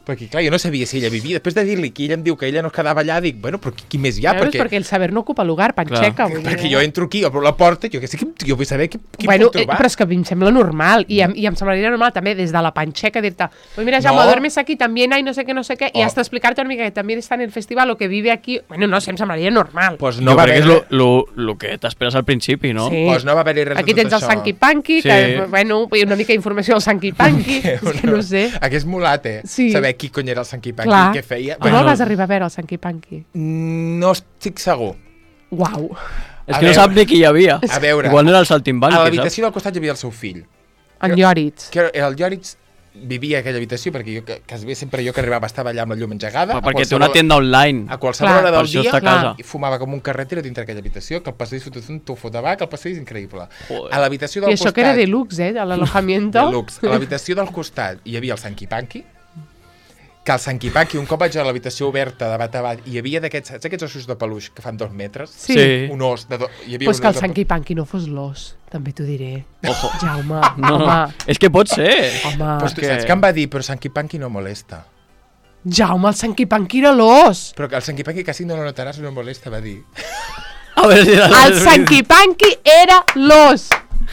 Speaker 2: Perquè, clar, jo no sabia si ella vivia. Després de dir-li que ella em diu que ella no es quedava allà, dic, bueno, però qui, qui més hi ha?
Speaker 1: Veus?
Speaker 2: Perquè,
Speaker 1: perquè el saber no ocupa lugar, Panxeca. Vull dir,
Speaker 2: perquè jo entro aquí, obro la porta, jo, que sé, jo vull saber qui, qui
Speaker 1: bueno,
Speaker 2: puc trobar.
Speaker 1: però és que a mi em sembla normal, i em, i em semblaria normal també des de la Panxeca dir-te, pues mira, Jaume,
Speaker 2: No.
Speaker 1: duermes aquí, también hay no sé qué, no sé qué,
Speaker 2: Oh.
Speaker 1: y hasta explicarte una mica que también está en el festival o que vive aquí. Bueno, no sé, em semblaria normal.
Speaker 2: Pues
Speaker 3: No
Speaker 2: no va
Speaker 3: crec que és
Speaker 2: haver...
Speaker 3: lo, lo, lo que t'esperes al principi, no?
Speaker 1: Sí.
Speaker 2: Pues no va haver-hi res
Speaker 1: Aquí
Speaker 2: de tot
Speaker 1: tens el
Speaker 2: això.
Speaker 1: Sanky Panky,
Speaker 3: Sí.
Speaker 1: que, bueno, una mica d'informació del Sanky Panky, és que no sé.
Speaker 2: Hagués molat, eh?
Speaker 1: Sí.
Speaker 2: Saber qui cony era el Sanky Panky,
Speaker 1: Clar.
Speaker 2: què feia.
Speaker 1: Com
Speaker 3: Bueno.
Speaker 1: el vas arribar a veure, el Sanky Panky?
Speaker 2: No estic segur.
Speaker 1: Uau.
Speaker 3: És
Speaker 2: A
Speaker 3: que no
Speaker 2: veure.
Speaker 3: sap ni qui hi havia.
Speaker 2: A veure.
Speaker 3: Igual no era el
Speaker 2: A
Speaker 3: saltimbanqui, saps?
Speaker 2: l'habitació del costat hi havia el seu fill.
Speaker 1: En Lloritz.
Speaker 2: Que era el Lloritz vivia a aquella habitació, perquè jo, que, que sempre jo que arribava estava allà amb la llum engegada.
Speaker 3: Però
Speaker 2: a
Speaker 3: perquè té
Speaker 2: qualsevol-
Speaker 3: una tienda online.
Speaker 2: A qualsevol
Speaker 1: Clar,
Speaker 2: hora
Speaker 3: per
Speaker 2: del
Speaker 3: això
Speaker 2: dia
Speaker 3: està a casa.
Speaker 2: i fumava com un carretero dintre d'aquella habitació, que el passadís fotut un tufo de vaca, el passadís increïble.
Speaker 3: Joder.
Speaker 2: A l'habitació
Speaker 1: I
Speaker 2: del
Speaker 1: això
Speaker 2: costat...
Speaker 1: que era deluxe, eh, de l'alojamiento.
Speaker 2: Deluxe. A l'habitació del costat hi havia el Sanky Panky, que el Sanky Panky, un cop vaig a l'habitació oberta de bat a bat, hi havia d'aquests, saps aquests ossos de peluix que fan dos metres?
Speaker 1: Sí.
Speaker 3: Sí.
Speaker 2: Un os de dos... Hi havia
Speaker 1: Pues
Speaker 2: un
Speaker 1: que el
Speaker 2: os de
Speaker 1: Sanky Panky no fos l'os, també t'ho diré.
Speaker 3: Ojo.
Speaker 1: Jaume,
Speaker 3: No,
Speaker 1: home,
Speaker 3: és que pot ser.
Speaker 1: home.
Speaker 2: Pues tu
Speaker 3: que-
Speaker 2: saps que em va dir, però Sanky Panky no molesta.
Speaker 1: Jaume, el Sanky Panky era l'os.
Speaker 2: Però que el Sanky Panky quasi no lo notaràs, no molesta, va dir.
Speaker 3: A veure si era
Speaker 1: El Sanky Panky era l'os.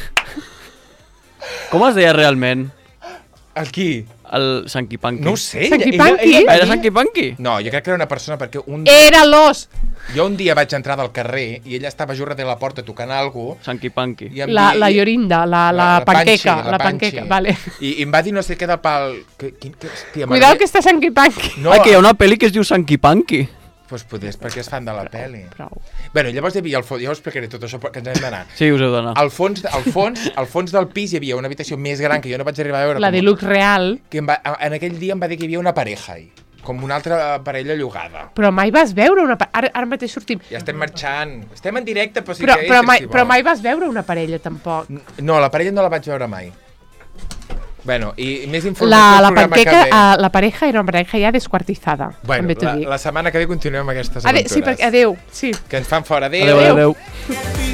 Speaker 3: Com es deia realment
Speaker 2: El qui?
Speaker 3: el Sanky Panky?
Speaker 2: No ho sé.
Speaker 1: Sanky
Speaker 2: ella-
Speaker 1: Panky?
Speaker 2: ella- ella
Speaker 3: Era
Speaker 2: va dir-
Speaker 3: Sanky Panky?
Speaker 2: No, jo crec que era una persona perquè un...
Speaker 1: Era l'os.
Speaker 2: Jo un dia vaig entrar del carrer i ella estava just darrere la porta tocant alguna cosa
Speaker 3: Sanky Panky.
Speaker 2: i em
Speaker 1: La,
Speaker 2: di-
Speaker 1: la Llorinda, la, la, panqueca,
Speaker 2: Panxi,
Speaker 1: la
Speaker 2: Panxi.
Speaker 1: panqueca, vale.
Speaker 2: I, I em va dir no sé què del pal... Que, que, que, hòstia,
Speaker 1: Cuidado
Speaker 2: m'agradaria-
Speaker 1: que està Sanky Panky.
Speaker 2: No,
Speaker 3: Ah, que hi ha una pel·li que es diu Sanky Panky.
Speaker 2: Pues podés, perquè és fan de la pel·li.
Speaker 1: Prou.
Speaker 2: Bueno, llavors hi havia el fons... Ja us explicaré tot això, que ens hem d'anar.
Speaker 3: Sí, us heu d'anar.
Speaker 2: Al fons, al, fons, al fons del pis hi havia una habitació més gran que jo no vaig arribar a veure.
Speaker 1: La
Speaker 2: com-
Speaker 1: deluxe real.
Speaker 2: Que em va, en aquell dia em va dir que hi havia una pareja ahí, com una altra parella llogada.
Speaker 1: Però mai vas veure una... pa- Ara, ara mateix sortim.
Speaker 2: Ja estem marxant. Estem en directe, però sí
Speaker 1: Però,
Speaker 2: que
Speaker 1: però,
Speaker 2: entres,
Speaker 1: mai,
Speaker 2: si
Speaker 1: però
Speaker 2: vols.
Speaker 1: mai vas veure una parella, tampoc.
Speaker 2: No, la parella no la vaig veure mai. Bueno, i més informació
Speaker 1: La,
Speaker 2: al
Speaker 1: la,
Speaker 2: programa
Speaker 1: panqueca,
Speaker 2: que ve.
Speaker 1: uh, la pareja era una pareja ja desquartizada,
Speaker 2: Bueno,
Speaker 1: també t'ho
Speaker 2: la,
Speaker 1: dic.
Speaker 2: la setmana que ve continuem amb aquestes
Speaker 1: Ade
Speaker 2: aventures.
Speaker 1: sí, perquè, adeu, sí.
Speaker 2: Que ens fan fora. Adéu.
Speaker 3: Adéu, adéu.
Speaker 1: Adéu.
Speaker 3: adéu.